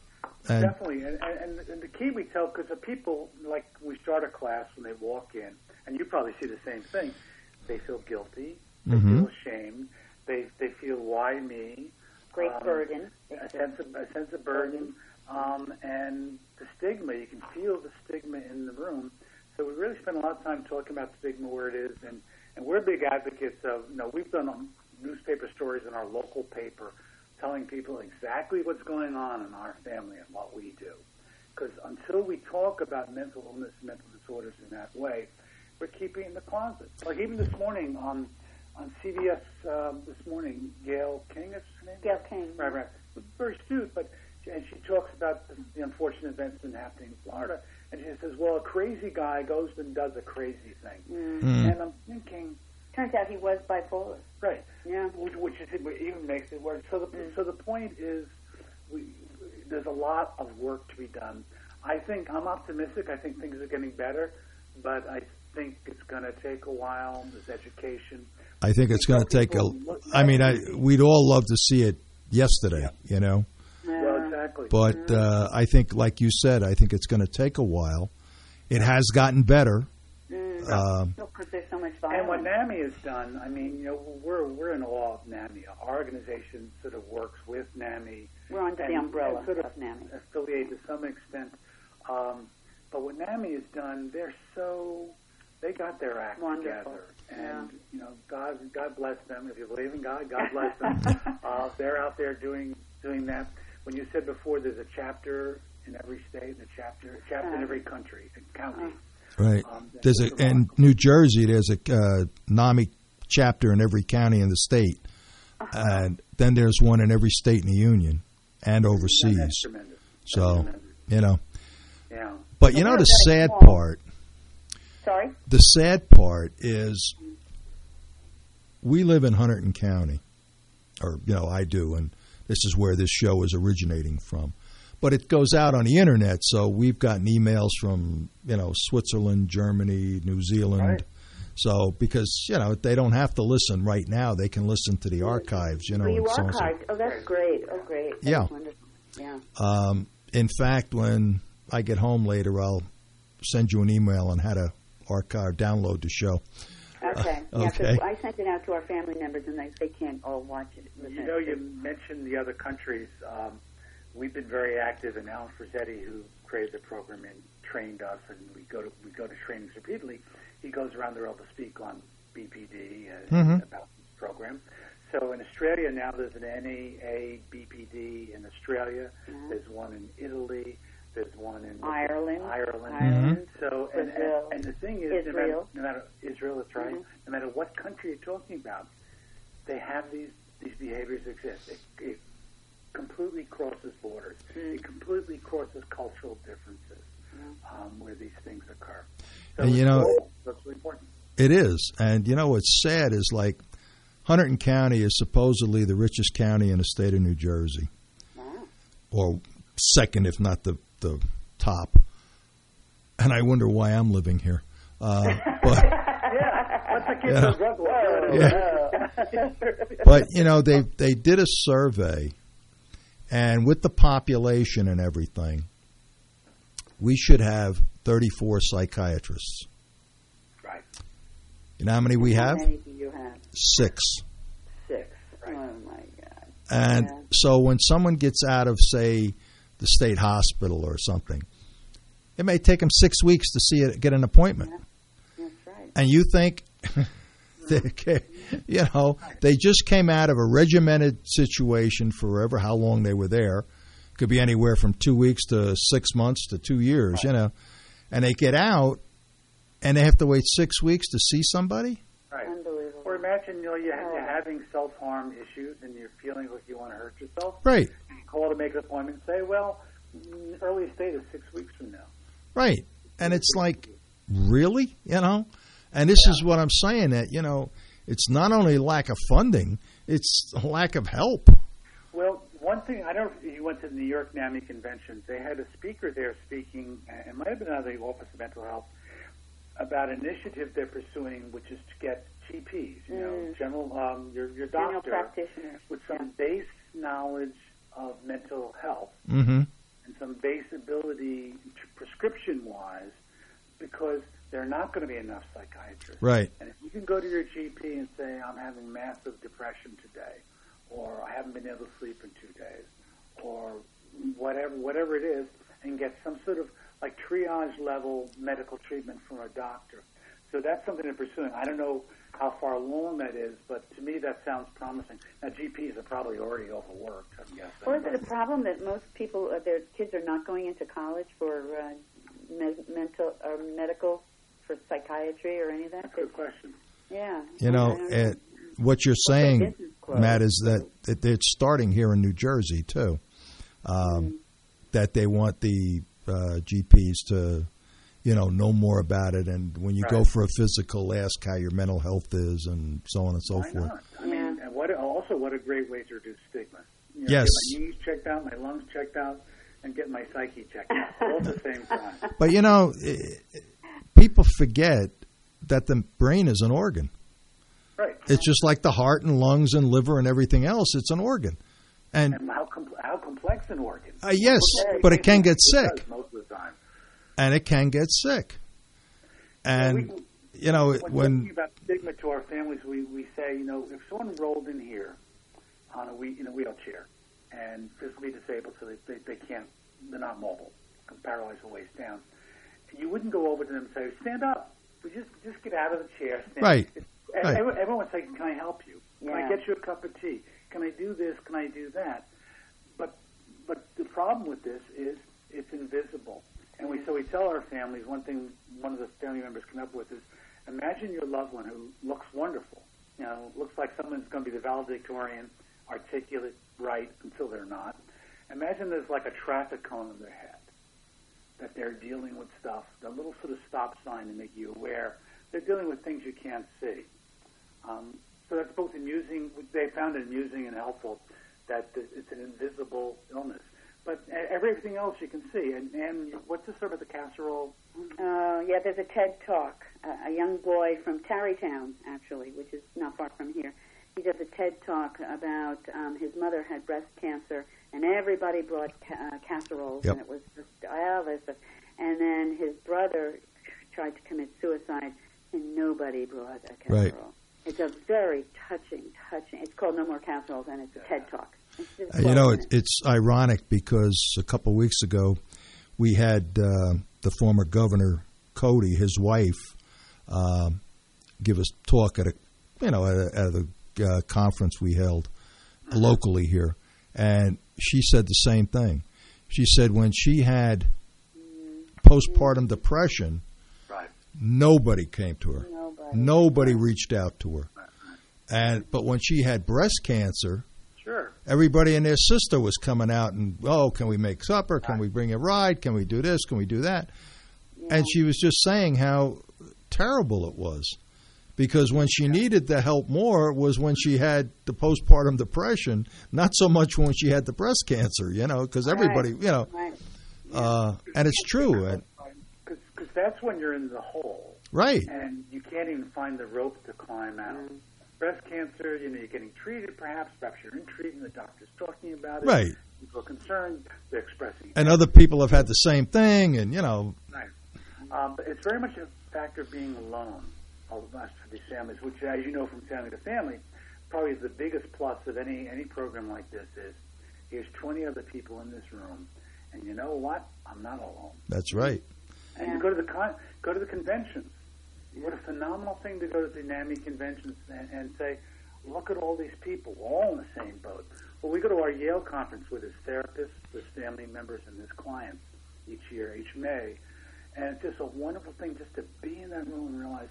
And Definitely, and, and, and the key we tell, because the people, like we start a class when they walk in, and you probably see the same thing, they feel guilty, they Mhm. feel ashamed, they they feel why me, Great Um, burden. a sense of a sense of burden, um, and the stigma. You can feel the stigma in the room. So we really spend a lot of time talking about stigma where it is, and, and we're big advocates of. You know, we've done um, newspaper stories in our local paper, telling people exactly what's going on in our family and what we do. Because until we talk about mental illness and mental disorders in that way, we're keeping it in the closet. Like even this morning on on C B S um, this morning, Gail King is her name. Gail King. Right, right. Very astute, but and she talks about the, the unfortunate events that happening in Florida, and she says, "Well, a crazy guy goes and does a crazy thing," Mm. and I'm thinking, Turns out he was bipolar. right, Yeah. which, which is it even makes it worse. So the Mm. so the point is, we there's a lot of work to be done. I think I'm optimistic. I think things are getting better, but I think it's going to take a while. There's education. I think it's going to take a. I mean, I we'd all love to see it yesterday, you know. Well, exactly. But uh, I think, like you said, I think it's going to take a while. It has gotten better. Mm. Um, Because there's so much violence. And what NAMI has done, I mean, you know, we're we're in awe of NAMI. Our organization sort of works with NAMI. We're under the and- umbrella and sort of of NAMI. affiliated to some extent. Um, but what NAMI has done, they're so they got their act Wonderful. together, and you know, God God bless them. If you believe in God, God bless them. uh, they're out there doing doing that. When you said before, there's a chapter in every state, and a chapter chapter in every country and county. right. Um, There's a in New Jersey. There's a uh, NAMI chapter in every county in the state, uh-huh. and then there's one in every state in the union and overseas. That's tremendous. So, That's tremendous. you know. Yeah. But you know the sad part. Sorry? The sad part is we live in Hunterdon County, or, you know, I do, and this is where this show is originating from. But it goes out on the Internet, so we've gotten emails from, you know, Switzerland, Germany, New Zealand. Right. So, because, you know, they don't have to listen right now. They can listen to the archives, you know. Well, you and so on. archived. Oh, that's great. Oh, great. That's Yeah. wonderful. Yeah. Um, in fact, when I get home later, I'll send you an email on how to archive, download the show. Okay. Uh, Yeah, 'cause okay. I sent it out to our family members, and they, they can't all watch it. Listen You know, to you it. mentioned the other countries. Um, we've been very active, and Alan Frazzetti, who created the program and trained us, and we go to we go to trainings repeatedly. He goes around the world to speak on B P D uh, Mm-hmm. about this program. So in Australia now, there's an N A A B P D in Australia. Mhm. There's one in Italy. There's one in Ireland. Ireland. Ireland. So and, and Brazil. and the thing is, Israel. No, matter, no matter Israel, that's right. Mhm. No matter what country you're talking about, they have these these behaviors exist. It, it completely crosses borders. Mm. It completely crosses cultural differences um, where these things occur. So And, you it's know, global. That's really important. It is. And, you know, what's sad is, like, Hunterdon County is supposedly the richest county in the state of New Jersey. Wow. Or second, if not the, the top. And I wonder why I'm living here. Uh, but, Yeah, once the kids Yeah. are drug laws. Yeah. but, you know, they, they did a survey, and with the population and everything, we should have thirty-four psychiatrists. Right. You know how many we How have? many do you have? Six. Six. Right. Oh, my God. And Yeah. so when someone gets out of, say, the state hospital or something, it may take them six weeks to see it, get an appointment. Yeah. That's right. And you think, they, you know, they just came out of a regimented situation forever, how long they were there. Could be anywhere from two weeks to six months to two years, Right. you know. And they get out, and they have to wait six weeks to see somebody? Right. Unbelievable. Or imagine, you know, you're, Oh. you're having self-harm issues and you're feeling like you want to hurt yourself. Right, You call to make an appointment and say, well, mm, earliest date is six weeks from now. right. And it's like, really? You know? And this is what I'm saying, that, you know, it's not only lack of funding, it's a lack of help. Well, one thing, I don't know if you went to the New York NAMI convention. They had a speaker there speaking, and it might have been out of the Office of Mental Health, about an initiative they're pursuing, which is to get G Ps, you know, Mm. general, um, your, your General doctor, practitioners. with some base knowledge of mental health Mm-hmm. and some base ability prescription-wise, because there are not going to be enough psychiatrists. Right. And if you can go to your G P and say, I'm having massive depression today, or I haven't been able to sleep in two days, or whatever whatever it is, and get some sort of like triage level medical treatment from a doctor. So that's something they're pursuing. I don't know how far along that is, but to me that sounds promising. Now G Ps are probably already overworked, I'm guessing. Or is it a problem that most people, uh, their kids are not going into college for uh, me- mental or medical, for psychiatry or any of that? That's a good question. Yeah. You I know, don't it, what you're their saying, business closed. Matt, is that it, it's starting here in New Jersey, too. Um, Mm-hmm. That they want the uh, G Ps to, you know, know more about it. And when you go Right. for a physical, ask how your mental health is and so on and so Why forth. not? I mean, and what also what a great way to reduce stigma. You know, Yes. Get my knees checked out, my lungs checked out, and get my psyche checked out all at the same time. But, you know, i people forget that the brain is an organ. Right. It's just like the heart and lungs and liver and everything else. It's an organ. And, And how com- how complex an organ? uh, yes, Okay, but it can get it sick. does most of the time. And it can get sick. And, Yeah, we- you know, When, when talking about stigma to our families, we, we say, you know, if someone rolled in here on a wheel, in a wheelchair and physically disabled, so they, they, they can't, they're not mobile, paralyzed from the waist down, you wouldn't go over to them and say, stand up. We just just get out of the chair. Stand. Right. It's, Right. Everyone, everyone would say, can I help you? Can Yeah. I get you a cup of tea? Can I do this? Can I do that? But but the problem with this is it's invisible. And we so we tell our families, one thing one of the family members come up with is, imagine your loved one who looks wonderful, you know, looks like someone's going to be the valedictorian, articulate, right, until they're not. Imagine there's like a traffic cone in their head, that they're dealing with stuff, the little sort of stop sign to make you aware. They're dealing with things you can't see. Um, so that's both amusing. They found it amusing and helpful that it's an invisible illness. But everything else you can see. And, and what's this about the casserole? Uh, yeah, there's a TED Talk. Uh, a young boy from Tarrytown, actually, which is not far from here. He does a TED Talk about um, his mother had breast cancer, and everybody brought ca- uh, casseroles, yep. and it was just, oh, this stuff. And then his brother tried to commit suicide, and nobody brought a casserole. Right. It's a very touching, touching. It's called No More Casseroles, and it's a TED Talk. Uh, you know, it, it's ironic because a couple of weeks ago we had uh, the former governor, Cody, his wife, uh, give us talk at a, you know, at a, at a uh, conference we held locally here, and she said the same thing. She said when she had postpartum depression, right. nobody came to her. Nobody. Nobody reached out to her. And but when she had breast cancer, sure, everybody and their sister was coming out and, oh, can we make supper? Can we bring a ride? Can we do this? Can we do that? Yeah. And she was just saying how terrible it was. Because when she needed the help more was when she had the postpartum depression, not so much when she had the breast cancer, you know, because everybody, right. you know, right. uh, and it's true. Because that's when you're in the hole. Right. And you can't even find the rope to climb out. Mm. Breast cancer, you know, you're getting treated perhaps, perhaps you're in treatment, the doctor's talking about it. Right. People are concerned, they're expressing. And other people have had the same thing, and, you know. Right. Um, but it's very much a factor of being alone. For these families, which, as you know from Family to Family, probably the biggest plus of any any program like this is here's twenty other people in this room, and you know what? I'm not alone. That's right. And yeah. you go to the con- go to the conventions. What a phenomenal thing to go to the NAMI conventions and, and say, look at all these people, all in the same boat. Well, we go to our Yale conference with his therapists, his family members, and his clients each year, each May, and it's just a wonderful thing just to be in that room and realize,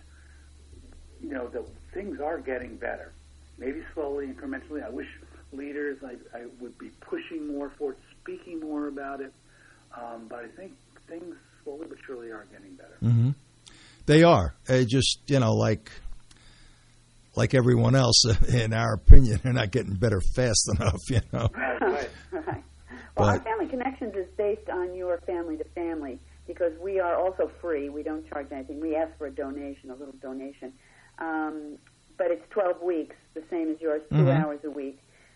you know, that things are getting better. Maybe slowly, incrementally. I wish leaders, I, I would be pushing more for it, speaking more about it. Um, but I think things slowly but surely are getting better. Mm-hmm. They are. They just, you know, like like everyone else, in our opinion, they're not getting better fast enough, you know. Right, right. right. Well, But, our Family Connections is based on your family to family because we are also free. We don't charge anything. We ask for a donation, a little donation. Um, but it's twelve weeks, the same as yours, two mm-hmm. hours a week.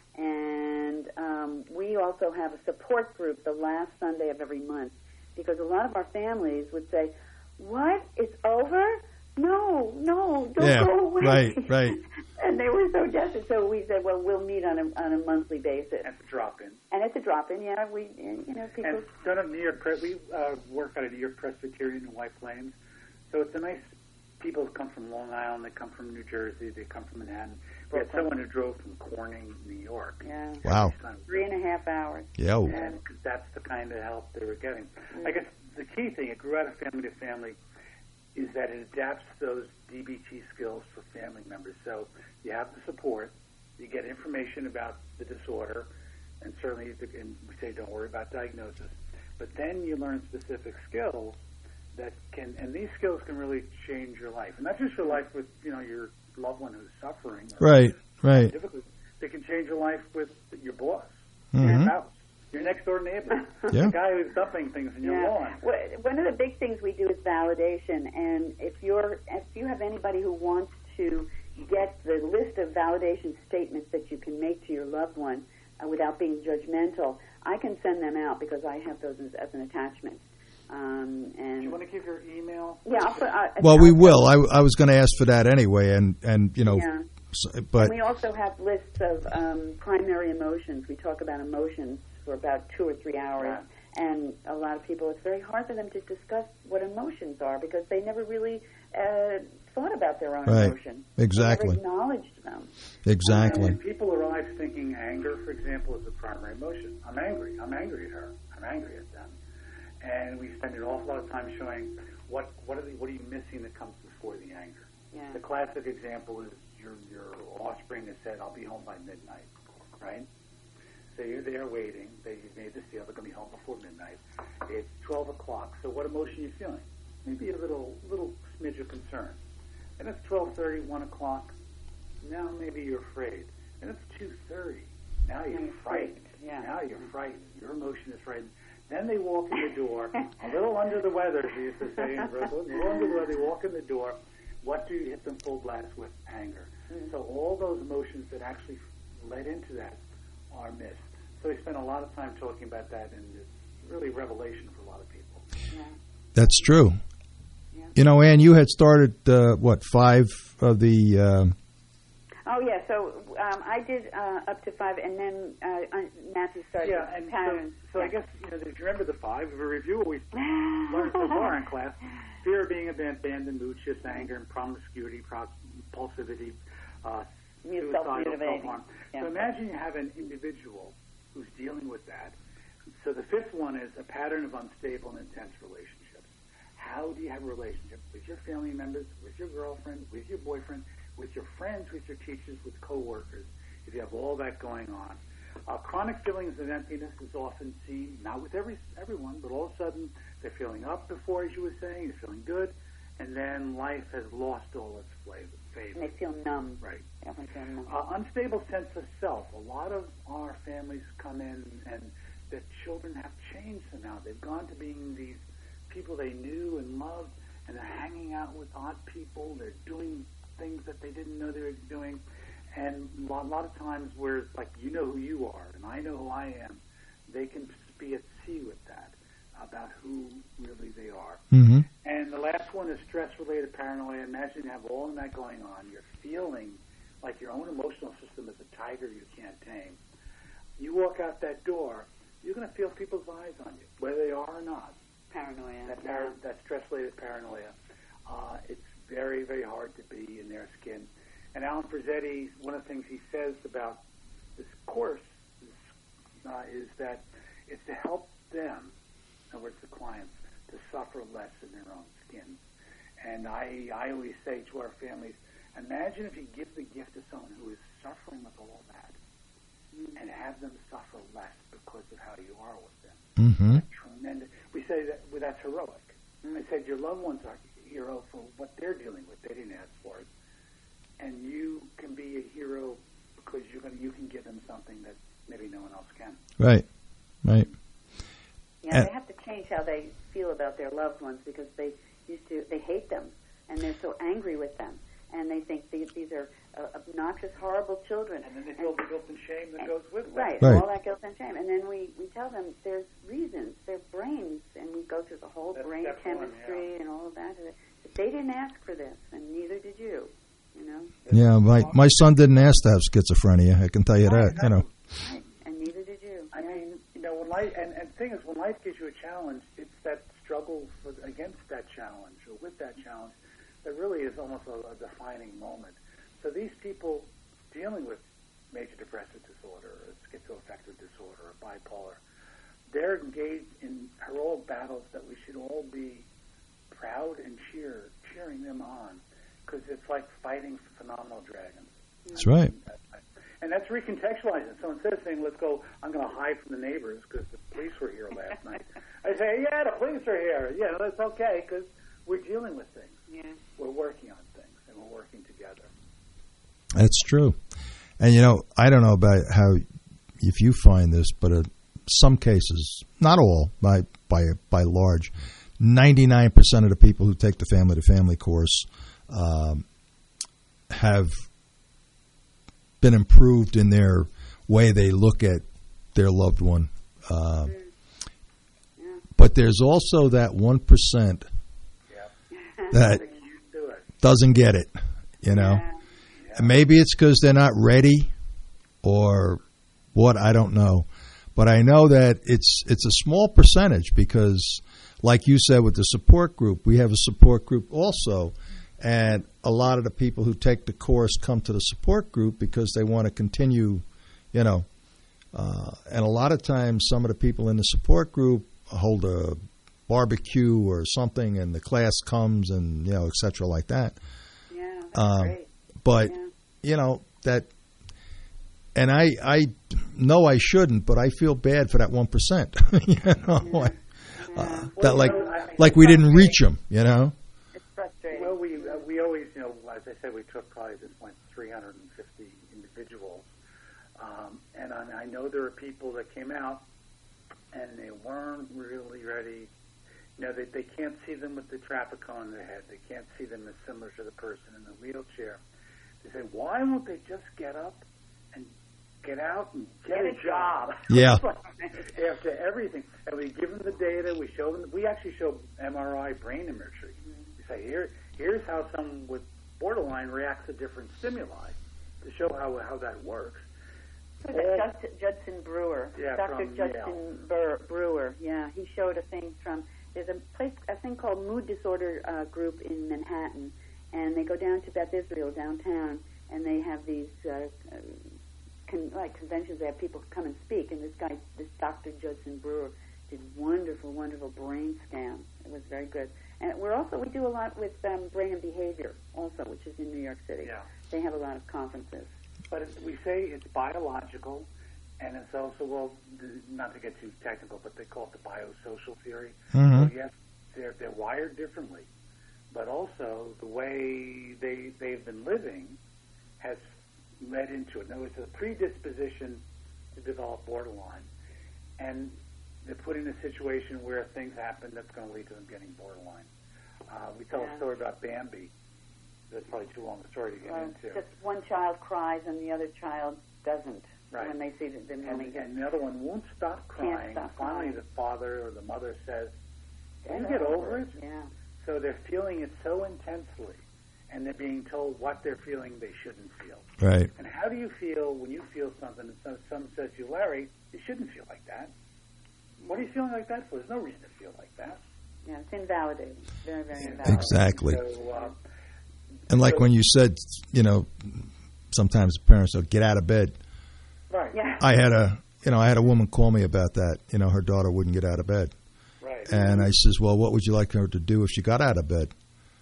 And um, we also have a support group the last Sunday of every month because a lot of our families would say, what? It's over? No, no, don't yeah, go away. right, right. And they were so desperate. So we said, well, we'll meet on a on a monthly basis. And to drop in. And it's a drop-in, yeah. We, you know, people. And done at New York, we uh, work out of New York Presbyterian in White Plains, so it's a nice. People come from Long Island, they come from New Jersey, they come from Manhattan. We had someone who drove from Corning, New York. Yeah. Wow. Three and a half hours. Yeah. And that's the kind of help they were getting. Mm-hmm. I guess the key thing, it grew out of family to family, is that it adapts those D B T skills for family members. So you have the support, you get information about the disorder, and certainly and we say don't worry about diagnosis. But then you learn specific skills that can, and these skills can really change your life. And not just your life with, you know, your loved one who's suffering. Or right, right. They can change your life with your boss, mm-hmm. your spouse, your next door neighbor, yeah. the guy who's dumping things in your yeah. lawn. One of the big things we do is validation. And if you're, if you have anybody who wants to get the list of validation statements that you can make to your loved one uh, without being judgmental, I can send them out because I have those as, as an attachment. Um, and Do you want to give your email? Yeah, I'll put, uh, well, I'll we put, will. I, I was going to ask for that anyway, and, and you know, yeah. so, but and we also have lists of um, primary emotions. We talk about emotions for about two or three hours, yeah. and a lot of people, it's very hard for them to discuss what emotions are because they never really uh, thought about their own right. emotions. Exactly. They never acknowledged them. Exactly. And people arrive thinking anger, for example, is a primary emotion. I'm angry. I'm angry at her. I'm angry at them. And we spend an awful lot of time showing what what are, the, what are you missing that comes before the anger. Yeah. The classic example is your your offspring has said, I'll be home by midnight, right? So you're there waiting. They made this deal. They're going to be home before midnight. It's twelve o'clock. So what emotion are you feeling? Maybe a little little smidge of concern. And it's twelve thirty, one o'clock. Now maybe you're afraid. And it's two thirty. Now you're frightened. Yeah. Now you're frightened. Your emotion is frightened. Then they walk in the door, a little under the weather, as we used to say in Brooklyn. A little under the weather, they walk in the door. What do you hit them full blast with? Anger. Mm-hmm. So all those emotions that actually led into that are missed. So we spent a lot of time talking about that, and it's really revelation for a lot of people. Yeah. That's true. Yeah. You know, Ann, you had started, uh, what, five of the... Uh, Oh, yeah, so um, I did uh, up to five, and then uh, Matthew started yeah, and patterns. So, so yeah. I guess, you know, if you remember the five, if we review what we learned so far in class, fear of being abandoned, mood shifts, anger, and promiscuity, impulsivity, uh, suicidal, self-harm. Yeah. So imagine you have an individual who's dealing with that. So the fifth one is a pattern of unstable and intense relationships. How do you have a relationship with your family members, with your girlfriend, with your boyfriend, with your friends, with your teachers, with coworkers, if you have all that going on? Uh, chronic feelings of emptiness is often seen, not with every everyone, but all of a sudden they're feeling up before, as you were saying, they're feeling good, and then life has lost all its flavor. And they feel numb. Right. Yeah, they feel numb. Uh, unstable sense of self. A lot of our families come in and the children have changed somehow. They've gone to being these people they knew and loved, and they're hanging out with odd people. They're doing things that they didn't know they were doing. And a lot, a lot of times where it's like, you know who you are, and I know who I am, they can be at sea with that, about who really they are. mm-hmm. And the last one is stress-related paranoia. Imagine you have all of that going on. You're feeling like your own emotional system is a tiger you can't tame. You walk out that door, you're going to feel people's eyes on you, whether they are or not. Paranoia. That, par- that stress-related paranoia. Uh, it's very, very hard to be in their skin. And Alan Frazzetti, one of the things he says about this course is, uh, is that it's to help them, in other words, the clients, to suffer less in their own skin. And I, I always say to our families, imagine if you give the gift to someone who is suffering with all that and have them suffer less because of how you are with them. Mm-hmm. That's tremendous. We say that well, that's heroic. I said your loved ones are a hero for what they're dealing with. They didn't ask for it. And you can be a hero because you're gonna, you can give them something that maybe no one else can. Right, right. Yeah, and they have to change how they feel about their loved ones because they used to, they hate them, and they're so angry with them. And they think these, these are uh, obnoxious, horrible children. And then they feel the guilt and shame that goes with that. Right, right, all that guilt and shame. And then we, we tell them there's reasons, their brains, and we go through the whole That's brain chemistry one, yeah. and all of that. But they didn't ask for this, and neither did you, you know? Yeah, my, my son didn't ask to have schizophrenia, I can tell you that, you know. Right, and neither did you. I yeah. mean, you know, when life, and, and the thing is, when life gives you a challenge, it's that struggle for, against that challenge or with that challenge that really is almost a, a defining moment. So these people dealing with major depressive disorder, or schizoaffective disorder, or bipolar, they're engaged in heroic battles that we should all be proud and cheer, cheering them on, because it's like fighting phenomenal dragons. That's right. And that's recontextualizing. So instead of saying, let's go, I'm going to hide from the neighbors because the police were here last night, I say, yeah, the police are here. Yeah, that's okay because we're dealing with things. Yeah. We're working on things, and we're working together. That's true. And, you know, I don't know about how, if you find this, but in some cases, not all, by by by large, ninety-nine percent of the people who take the family-to-family course um, have been improved in their way they look at their loved one. Uh, Yeah. but there's also that one percent Yeah. that Do it. doesn't get it, you know. Yeah. And maybe it's because they're not ready or what, I don't know. But I know that it's it's a small percentage because, like you said with the support group, we have a support group also. And a lot of the people who take the course come to the support group because they want to continue, you know. Uh, and a lot of times some of the people in the support group hold a barbecue or something and the class comes and, you know, et cetera like that. Yeah, that's Um, great. But, Yeah. you know, that, and I, I know I shouldn't, but I feel bad for that one percent. You know, yeah. I, uh, well, that like, know, I, like we didn't reach them, you know? It's frustrating. Well, we, uh, we always, you know, as I said, we took probably at this point three hundred fifty individuals. Um, and I, I know there are people that came out and they weren't really ready. You know, they, they can't see them with the traffic cone in their head. They can't see them as similar to the person in the wheelchair. They say, why won't they just get up and get out and get, Get a, a job? Yeah. After everything. And we give them the data. We show them. We actually show M R I brain imagery. We say, here, here's how someone with borderline reacts to different stimuli to show how how that works. Who's that? Judson, Judson Brewer. Yeah, Doctor from Judson Yale. Ber- Brewer. Yeah, he showed a thing from, there's a place, a thing called Mood Disorder uh, Group in Manhattan, and they go down to Beth Israel downtown, and they have these uh, uh, con- like conventions. They have people come and speak, and this guy, this Doctor Judson Brewer, did wonderful, wonderful brain scans. It was very good. And we're also, we do a lot with um, brain and behavior also, which is in New York City. Yeah. They have a lot of conferences. But it, we say it's biological, and it's also, well, not to get too technical, but they call it the biosocial theory. Mm-hmm. So yes, they're, they're wired differently, but also the way they, they've been living has led into it. In other words, a predisposition to develop borderline, and they're put in a situation where things happen that's going to lead to them getting borderline. Uh, we tell Yeah. a story about Bambi. That's probably too long a story to get Well, into. just one child cries and the other child doesn't Right. when they see that they're And, really good. and the other one won't stop Can't crying. stop Finally, crying. the father or the mother says, "Can you Get get over it?" Yeah. So they're feeling it so intensely, and they're being told what they're feeling they shouldn't feel. Right. And how do you feel when you feel something and some- someone says to you, "Larry, you shouldn't feel like that"? What are you feeling like that for? There's no reason to feel like that. Yeah, it's invalidating. Very, very Yeah. invalidating. Exactly. So, uh, And like so- when you said, you know, sometimes parents will get out of bed. right. Yeah. I had a, you know, I had a woman call me about that. You know, her daughter wouldn't get out of bed. Right. And I says, well, what would you like her to do if she got out of bed?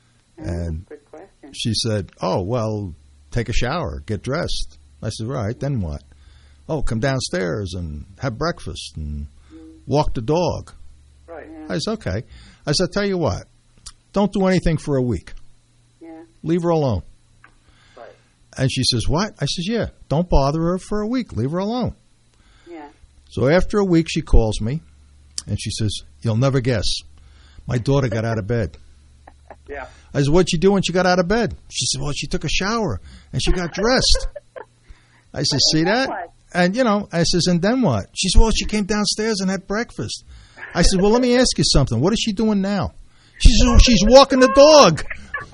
And Good question. she said, oh, well, take a shower, get dressed. I said, right, then what? Oh, come downstairs and have breakfast and walk the dog. Right. Yeah. I said, okay. I said, tell you what, don't do anything for a week. Yeah. Leave her alone. Right. And she says, what? I says, yeah, don't bother her for a week. Leave her alone. Yeah. So after a week, she calls me, and she says, you'll never guess. My daughter got out of bed. Yeah. I said, what'd she do when she got out of bed? She said, well, she took a shower, and she got dressed. I said, see that? And, you know, I says, and then what? She said, well, she came downstairs and had breakfast. I said, well, let me ask you something. What is she doing now? She says, well, she's walking the dog.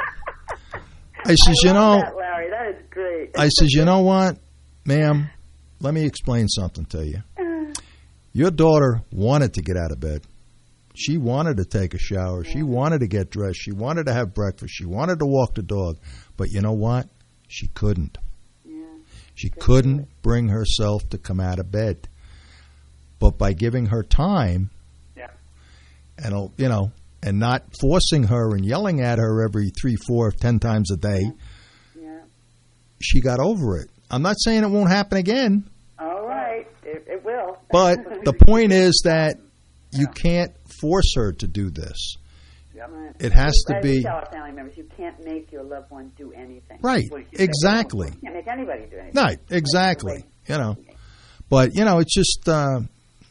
I says, you know, That, Larry, that is great. I says, you know what, ma'am, let me explain something to you. Your daughter wanted to get out of bed. She wanted to take a shower. She wanted to get dressed. She wanted to have breakfast. She wanted to walk the dog. But you know what? She couldn't. Yeah. She couldn't bring herself to come out of bed. But by giving her time, Yeah. and you know, and not forcing her and yelling at her every three, four, ten times a day, Yeah. she got over it. I'm not saying it won't happen again, All right. It, it will. but the point is that you can't force her to do this. Yep. Right. It has to As we be tell our family members, you can't make your loved one do anything. right. Well, you can't- Exactly. You can't make anybody do anything. Right. Exactly. You know, but you know, it's just uh,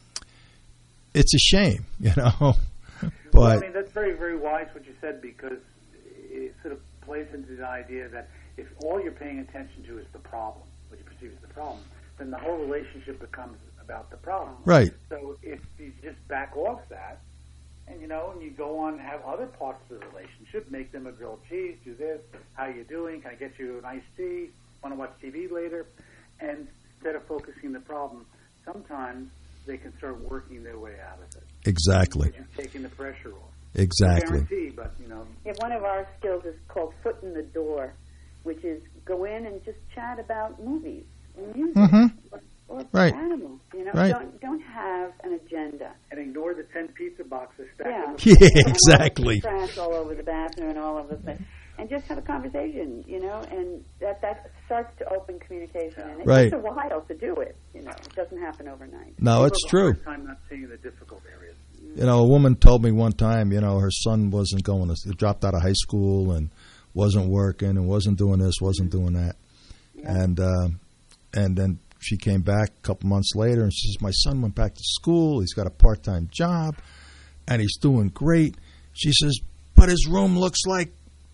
it's a shame. You know, Well, I but mean, that's very, very wise what you said, because it sort of plays into the idea that if all you're paying attention to is the problem, what you perceive as the problem, then the whole relationship becomes about the problem. right. So if you just back off that, and you know, and you go on and have other parts of the relationship, make them a grilled cheese, do this, how you doing, can I get you an iced tea, want to watch T V later, and instead of focusing on the problem, sometimes they can start working their way out of it. Exactly. Just taking the pressure off. Exactly. Guarantee, but you know, Yeah, one of our skills is called foot in the door, which is go in and just chat about movies and music Mhm. or, or Right. animals. You know, Right. don't don't have an agenda. and ignore the ten pizza boxes stacked Yeah. in the Yeah, exactly. Trash all over the bathroom and all of the things. And just have a conversation, you know, and that, that starts to open communication. And it Right. takes a while to do it, you know. It doesn't happen overnight. No, it's People have a true. hard time not seeing the difficult areas. You know, a woman told me one time, you know, her son wasn't going to, dropped out of high school and wasn't working and wasn't doing this, wasn't doing that. Yeah. And uh, and then she came back a couple months later and she says, my son went back to school. He's got a part-time job and he's doing great. She says, but his room looks like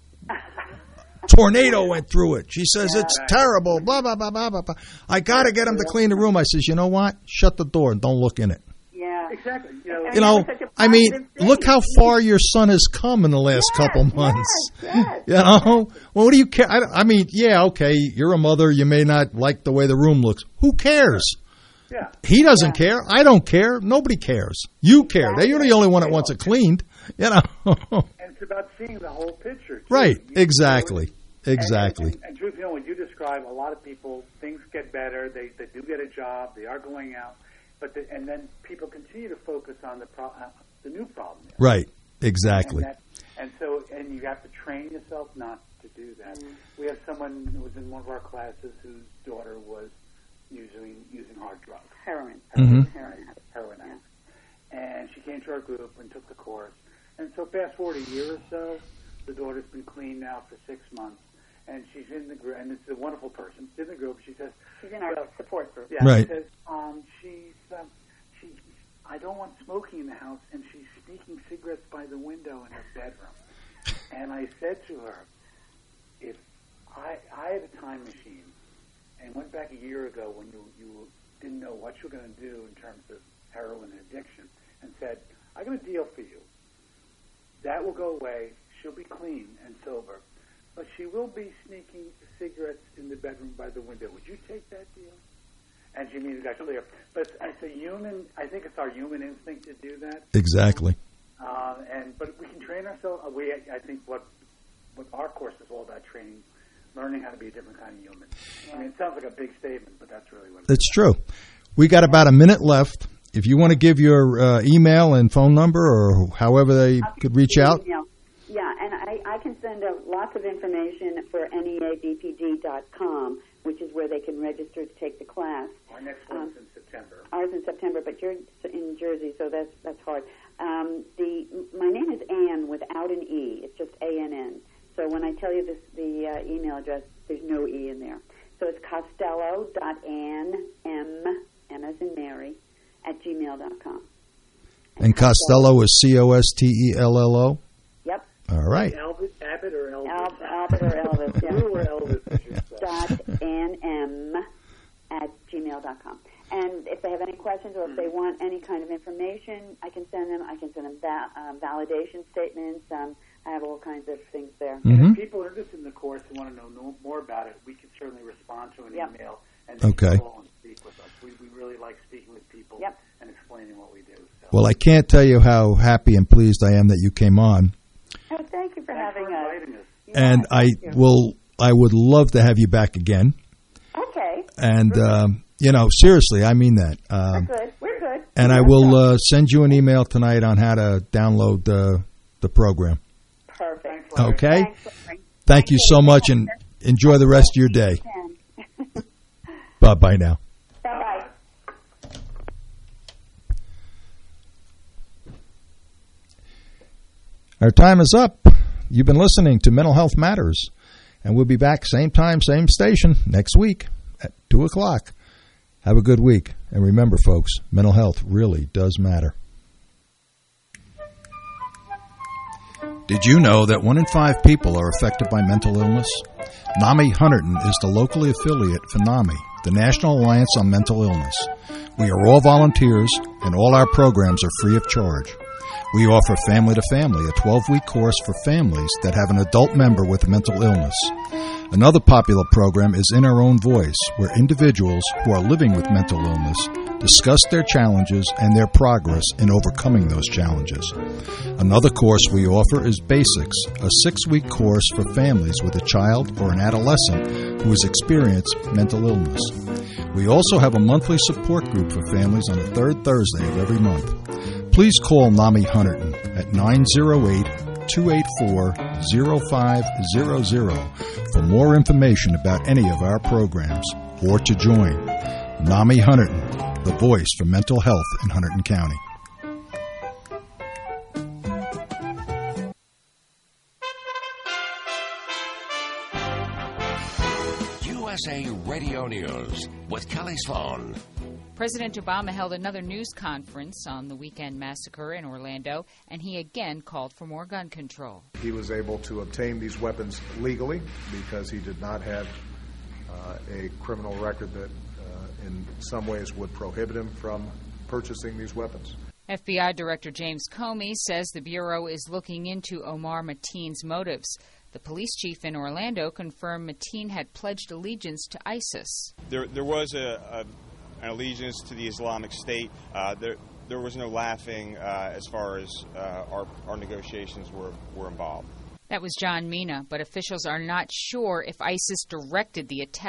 tornado went through it. She says, Yeah. it's terrible, blah, blah, blah, blah, blah, blah. I got to get him to clean the room. I says, you know what? Shut the door and don't look in it. Yeah. Exactly. You know, You know, such a I mean, positive thing. look how far your son has come in the last Yes, couple months. Yes, yes. You know, well, what do you care? I, I mean, yeah, okay, you're a mother. You may not like the way the room looks. Who cares? yeah. He doesn't care. I don't care. Nobody cares. You care. You're the only one that wants it cleaned. You know. And it's about seeing the whole picture. Too. Right. You- Exactly. And, Exactly. and, and truth, you know, when you describe, a lot of people, things get better. They they do get a job. They are going out, but the, and then people continue to focus on the pro, uh, the new problem. Right. Exactly. And, that, and so, and you have to train yourself not to do that. Mm-hmm. We have someone who was in one of our classes whose daughter was using using hard drugs, Heroin. Mhm. Heroin. heroin addict, and she came to our group and took the course. And so, fast forward a year or so, the daughter's been clean now for six months. And she's in the group, and it's a wonderful person. She's in the group. She says, She's in our well, support group. yeah, Right. she says, um, she's, um, she, I don't want smoking in the house, and she's sneaking cigarettes by the window in her bedroom. And I said to her, if I, I had a time machine and went back a year ago when you, you didn't know what you were going to do in terms of heroin addiction, and said, I got a deal for you. That will go away. She'll be clean and sober. But she will be sneaking cigarettes in the bedroom by the window. Would you take that deal? And she immediately got clear. But it's a human, I think it's our human instinct to do that. Exactly. Um, and But we can train ourselves. We, I think what, what our course is all about, training, learning how to be a different kind of human. I mean, it sounds like a big statement, but that's really what it is. It's true. We got about a minute left. If you want to give your uh, email and phone number or however they could reach out. Email. Yeah, and I, I can send out lots of information for N E A B P D dot com, which is where they can register to take the class. Our next one's Um, in September. Ours in September, but you're in Jersey, so that's that's hard. Um, the my name is Ann without an E. It's just A N N. So when I tell you this, the uh, email address, there's no E in there. So it's Costello dot Ann M M as in Mary at gmail dot com. And Costello is C O S T E L L O. Yep. All right. Albert, Abbott or Elvis? Al- Albert or Elvis. Yeah. Lou or Elvis, I should say. dot nm at gmail dot com. And if they have any questions or if they want any kind of information, I can send them. I can send them va- um, validation statements. Um, I have all kinds of things there. And Mhm. if people are interested in the course and want to know no, more about it, we can certainly respond to an Yep. email and they Okay. can call and speak with us. We, we really like speaking with people Yep. and explaining what we do. So. Well, I can't tell you how happy and pleased I am that you came on. Oh, thank you for Thanks having for us. inviting us. Yeah, And I thank you. will. I would love to have you back again. Okay. And um, you know, seriously, I mean that. We're Um, good. We're good. and I Yeah, will so- uh, send you an email tonight on how to download uh, the program. Thanks, Perfect. Larry. Okay. Thanks, Larry. Thank you so much, and enjoy the rest of your day. Bye Bye bye now. bye. Our time is up. You've been listening to Mental Health Matters, and we'll be back same time, same station next week at two o'clock. Have a good week. And remember, folks, mental health really does matter. Did you know that one in five people are affected by mental illness? NAMI Hunterdon is the locally affiliate for NAMI, the National Alliance on Mental Illness. We are all volunteers, and all our programs are free of charge. We offer Family to Family, a twelve-week course for families that have an adult member with a mental illness. Another popular program is In Our Own Voice, where individuals who are living with mental illness discuss their challenges and their progress in overcoming those challenges. Another course we offer is Basics, a six-week course for families with a child or an adolescent who has experienced mental illness. We also have a monthly support group for families on the third Thursday of every month. Please call NAMI Hunterdon at nine oh eight, two eight four, zero five zero zero for more information about any of our programs or to join. NAMI Hunterdon, the voice for mental health in Hunterdon County. U S A Radio News with Kelly Sloan. President Obama held another news conference on the weekend massacre in Orlando, and he again called for more gun control. He was able to obtain these weapons legally because he did not have uh, a criminal record that uh, in some ways would prohibit him from purchasing these weapons. F B I Director James Comey says the Bureau is looking into Omar Mateen's motives. The police chief in Orlando confirmed Mateen had pledged allegiance to ISIS. There, there was a, a, an allegiance to the Islamic State. Uh, there, there was no laughing uh, as far as uh, our, our negotiations were, were involved. That was John Mina, but officials are not sure if ISIS directed the attack.